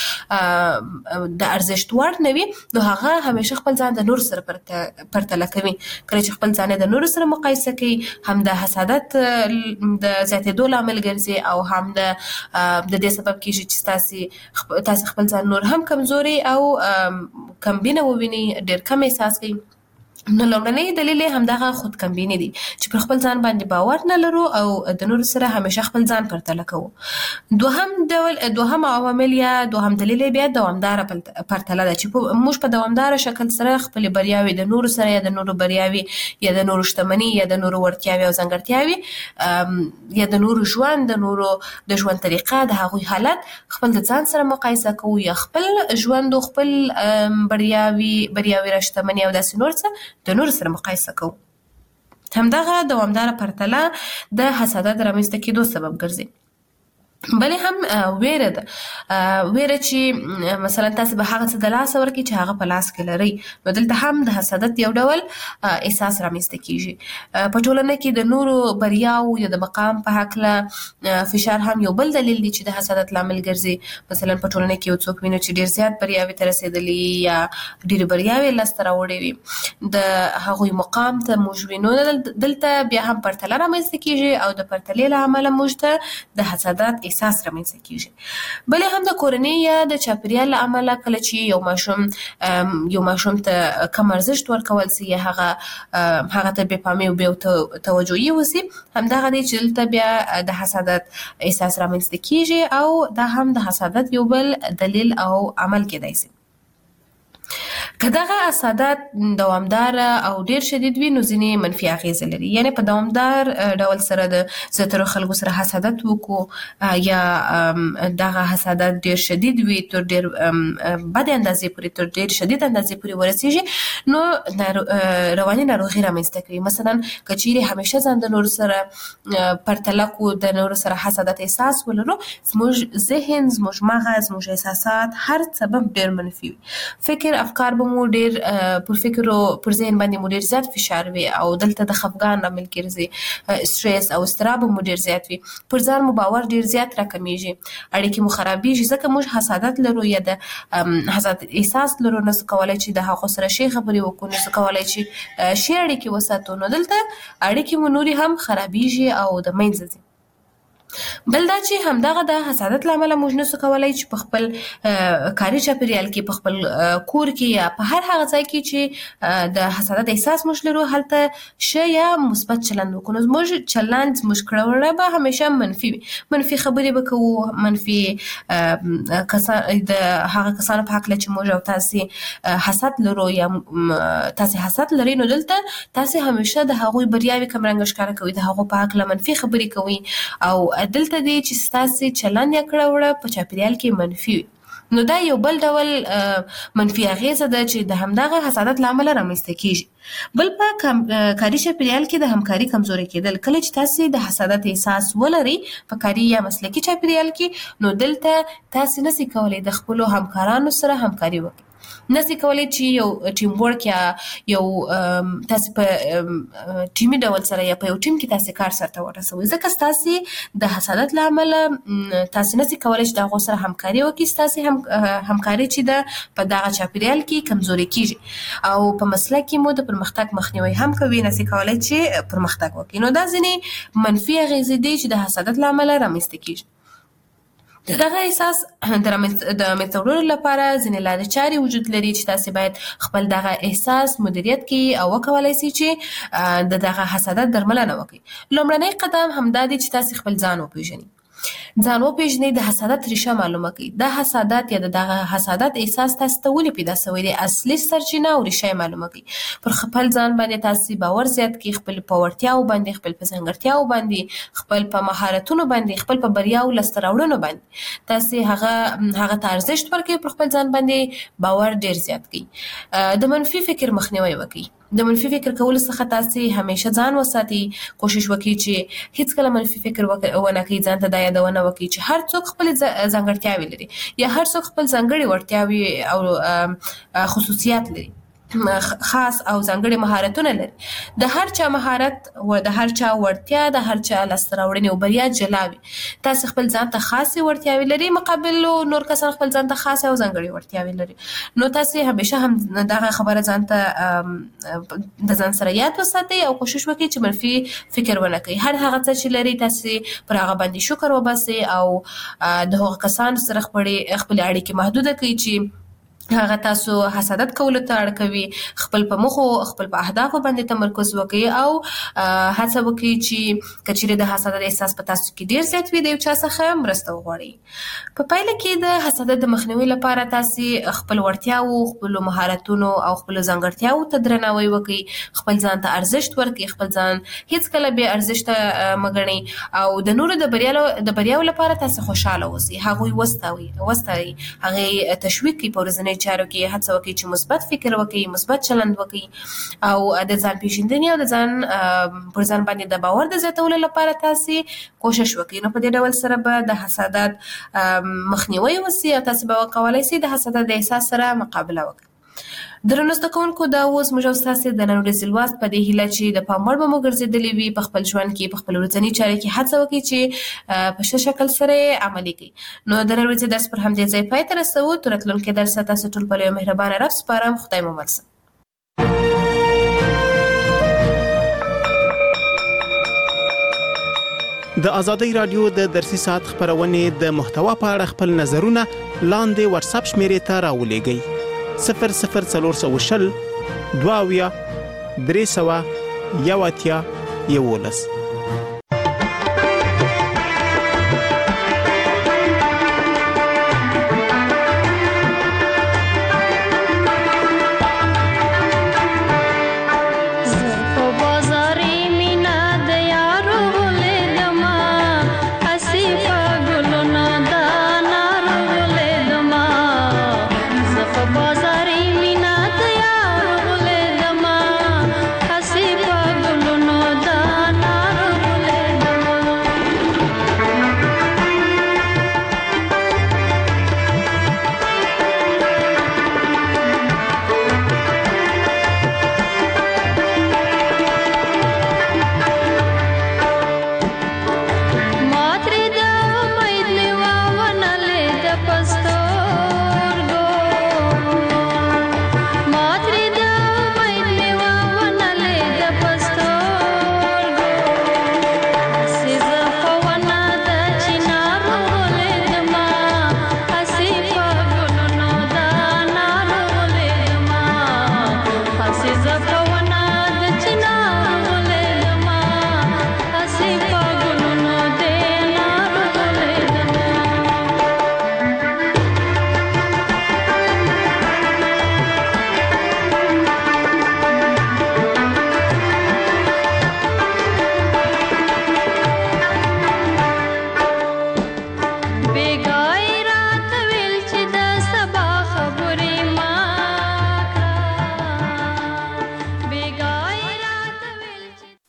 ورته د ارزښت وړ نه وي، نو هغه همیشه خپل ځان د نورو سره پرتله کوي. کله چې خپل ځان د نورو سره مقایسه کوي، هم د حسادت د زیاتېدو لامل ګرځي او هم د د دې سبب کېږي چې تاسې تاسې خپل ځان نور هم کمزوري او کمبینه ووینئ، ډېر کم احساس کوي. نو لومړنی دلیل یې همدغه خودکمبیني دي چې پر خپل ځان باندې باور نه لرو او د نورو سره همیشه خپل ځان پرتله کوو. دوهم ډول دوهم عوامل یا دوهم دلیل یې بیا دوامداره پرتله ده چې موږ په دوامداره شکل سره خپلې بریاوې د نورو سره یا د نورو بریاوې یا د نورو شتمني یا د نورو وړتیاوې او ځانګړتیاوې یا د نورو ژوند، د نورو د ژوند طریقه، د هغوی حالت خپل د ځان سره مقایسه کوو، یا خپل ژوند او خپل بریاوې بریاوې را شتمني او داسې نور څه د نورو سره مقایسه کوو. همدغه دوامداره پرتله د حسادت رامنځته کېدو سبب ګرځي. بلې هم ویره ده. ویره چې مثلا تاسو به هغه څه د لاسه ورکړئ چې هغه په لاس کې لرئ، نو دلته هم د حسادت یو ډول احساس رامنځته کېږي. په ټولنه کې د نورو بریاو یا د مقام په هکله فشار هم یو بل دلیل دی چې د حسادت لامل ګرځي. مثلا په ټولنه کې یو څوک وینو چې ډېر زیات بریاوې ته رسېدلي یا ډېرې بریاوې لاسته راوړې وي، د هغوی مقام ته موږ وینو. دلته بیا هم پرتله رامنځته کېږي او د پرتلې له امله موږ ته د حسادت احساس رامنځته کیږي. بل هم د کورنۍ یا د چاپیریال له امله کله چې یو ماشوم یو ماشوم ته کم ارزښت ورکول سي یا هغه هغه ته بې پامي او بې توجهي وسي، همدغه دی چې دلته بیا د حسادت احساس رامنځته کیږي او دا هم د حسادت یو بل دلیل او عمل کېدای سي. که دغه حسادت دوامدار او ډیر شدید وي نو ځینې منفي اغیزې لري. یعنی په دوامدار ډول سره د زیاترو خلکو سره حسادت وکړو یا دغه حسادت ډیر شدید وي تر ډیر بد اندازې پورې تر ډیر شدید اندازې پورې ورسیږي نو رواني ناروغي رامنځته کوي. مثلا که چیرې همیشه ځان د نورو سره پرتله کو د نورو سره حسادت احساس ولرو، زموږ ذهن زموږ مغز زموږ احساسات هر څه به ډیر منفي وي. فکر افکار به مو ډیر پر فکر او پر ذهن باندې مو ډیر زیات فشار وي او دلته د خفګان لامل ګرځي، سټرس او اضطراب مو ډیر زیات وي، پر ځان مو باور ډیر زیات راکمیږي، اړیکې مو خرابېږي. ځکه موږ حسادت لرو یا د حسادت احساس لرو، نو څه کولای چې د هغو سره شي خبرې وکړو، نو څه کولای چې شي اړیکې وساتو، نو دلته اړیکې مو نورې هم خرابېږي او د منځه ځي. بل دا چې همدغه د حسادت لامل موږ نشو کولای چې په خپل کاري چاپیریال کې، په خپل کور کې یا په هر هغه ځای کې چې د حسادت احساس موږ لرو هلته ښه یا مثبت چلند وکړو. زموږ چلند زموږ کړه به همیشه منفي وي، منفي خبرې به کوو، منفي کسان د هغه کسانو په هکله چې موږ او تاسې حسد لرو یا تاسې حسد لرئ، نو دلته تاسې همیشه د هغوی بریاوې کمرنګه ښکاره کوئ، د هغو په هکله منفي خبرې کوئ او دلته دی چې ستاسې چلند یا کړه وړه په چاپیریال کې منفي وي. نو دا یو بل ډول منفي اغیزه ده چې د همدغه حسادت له امله رامنځته کیږي. بل په کاري چاپیریال کې د همکاري کمزوري کېدل. کله چې تاسې د حسادت احساس ولرئ په کاري یا مسلکي چاپیریال کې، نو دلته تاسې نشئ کولی د خپلو همکارانو سره همکاري وکړئ، نشئ کولی چې یو ټیم ورک یا یو تاسې په ټیمي ډول سره یا په یو ټیم کې تاسې کار سرته ورسوئ، ځکه ستاسې د حسادت له امله تاسې نشئ کولی چې د هغو سره همکاري وکړئ، ستاسې هم همکاري چې ده په دغه چاپیریال کې کمزوري کیږي او په مسلک کې مو د پرمختګ مخنیوی هم کوي، نشئ کولی چې پرمختګ وکړئ. نو دا ځینې منفي اغیزې دي چې د حسادت له امله رامنځته کیږي. دغه احساس د منځته وړلو لپاره ځینې لارې چارې وجود لري چې تاسې باید خپل دغه احساس مدیریت کړئ او وکولای سئ چې د دغه حسادت درملنه وکړئ. لومړنی قدم همدا دی چې تاسې خپل ځان وپېژنئ. ځان وپېژنئ، د حسادت ریشه معلومه کړئ. دا حسادت یا د دغه حسادت احساس تاسو ته ولې پیدا شوی دی، اصلي سرچینه او ریشه یې معلومه کړئ. پر خپل ځان باندې تاسې باور زیات کړئ، خپل په وړتیاو باندې، خپل په ځانګړتیاو باندې، خپل په مهارتونو باندې، خپل په بریاو لاسته راوړنو باندې تاسې هغه هغه ته ارزښت ورکړئ، پر خپل ځان باندې باور ډیر زیات کړئ. د منفي فکر مخنیوی وکړئ. د منفي فکر کولو څخه تاسې همیشه ځان وساتئ، کوشش وکړئ چې هیڅکله منفي فکر ونه کړئ، ځان ته دا یادونه وکړئ چې هر څوک خپل ځانګړتیاوې لري یا هر څوک خپل ځانګړې وړتیاوې او خصوصیات لري، خاص او ځانګړي مهارتونه لري. د هر چا مهارت او د هر چا وړتیا د هر چا لاسته راوړنې او بریا جلا وي. تاسې خپل ځان ته خاصې وړتیاوې لري، مقابل نور کسان خپل ځان ته خاصې او ځانګړي وړتیاوې لري. نو تاسې همیشه هم دغه خبره ځان ته د ځان سره یاد وساتئ او کوشش وکړئ چې منفي فکر ونه کړئ. هر هغه څه چې لري تاسې پر هغه باندې شکر وباسئ او د هغو کسانو سره خپلې خپلې اړیکې محدوده کړئ چې هغه تاسو حسادت کولو ته اړ کوي. خپل په مخو خپل په اهدافو باندې تمرکز وکړئ او هڅه وکړئ چې کچېرې د حسادت احساس په تاسو کې ډیر زیات وي، د یو چا څخه مرسته وغواړئ. په پایله کې د حسادت د مخنیوي لپاره تاسې خپل وړتیاو، خپل مهارتونو او خپل ځانګړتیاو ته درناوی وکړئ، خپل ځان ته ارزښت ورکړئ، خپل ځان هیڅکله بې ارزښته مه ګڼئ او د نورو د بریاو د بریاو لپاره تاسې خوشحاله اوسئ، هغوی وستایئ وستایئ هغې تشویق کړئ. په ورځنۍ چارو کې هڅه وکړئ چې مثبت فکر وکړئ، مثبت چلند وکړئ او د ځان پیژندنې او د ځان پر ځان باندې د باور د زیاتولو لپاره تاسې کوشش وکړئ. نو په دې ډول سره به د حسادت مخنیوی وسي او تاسې به وکولای سئ د حسادت د احساس سره مقابله وکړئ. درنو زده کوونکو، دا اوس موږ او ستاسې د نن ورځې لوست په دې هیله چې د پام وړ به مو ګرځېدلې وي، په خپل ژوند کې په خپل ورځني چارو کې هڅه وکړئ چې په ښه شکل سره یې عملي کړئ. نو د نن ورځې درس پر همدې ځای پای ته رسوو. تر راتلونکي درسه تاسو ټول په یو مهربانه رب سپارم. خدای مو مل شه. د ازادي رادیو د درسي ساعت خبرونه د محتوا په اړه خپل نظرونه لاندې واتس اپ شمیرې ته راولېږئ صفر صفر څلور شل دوه اویا درې سوه یو اتیا یولس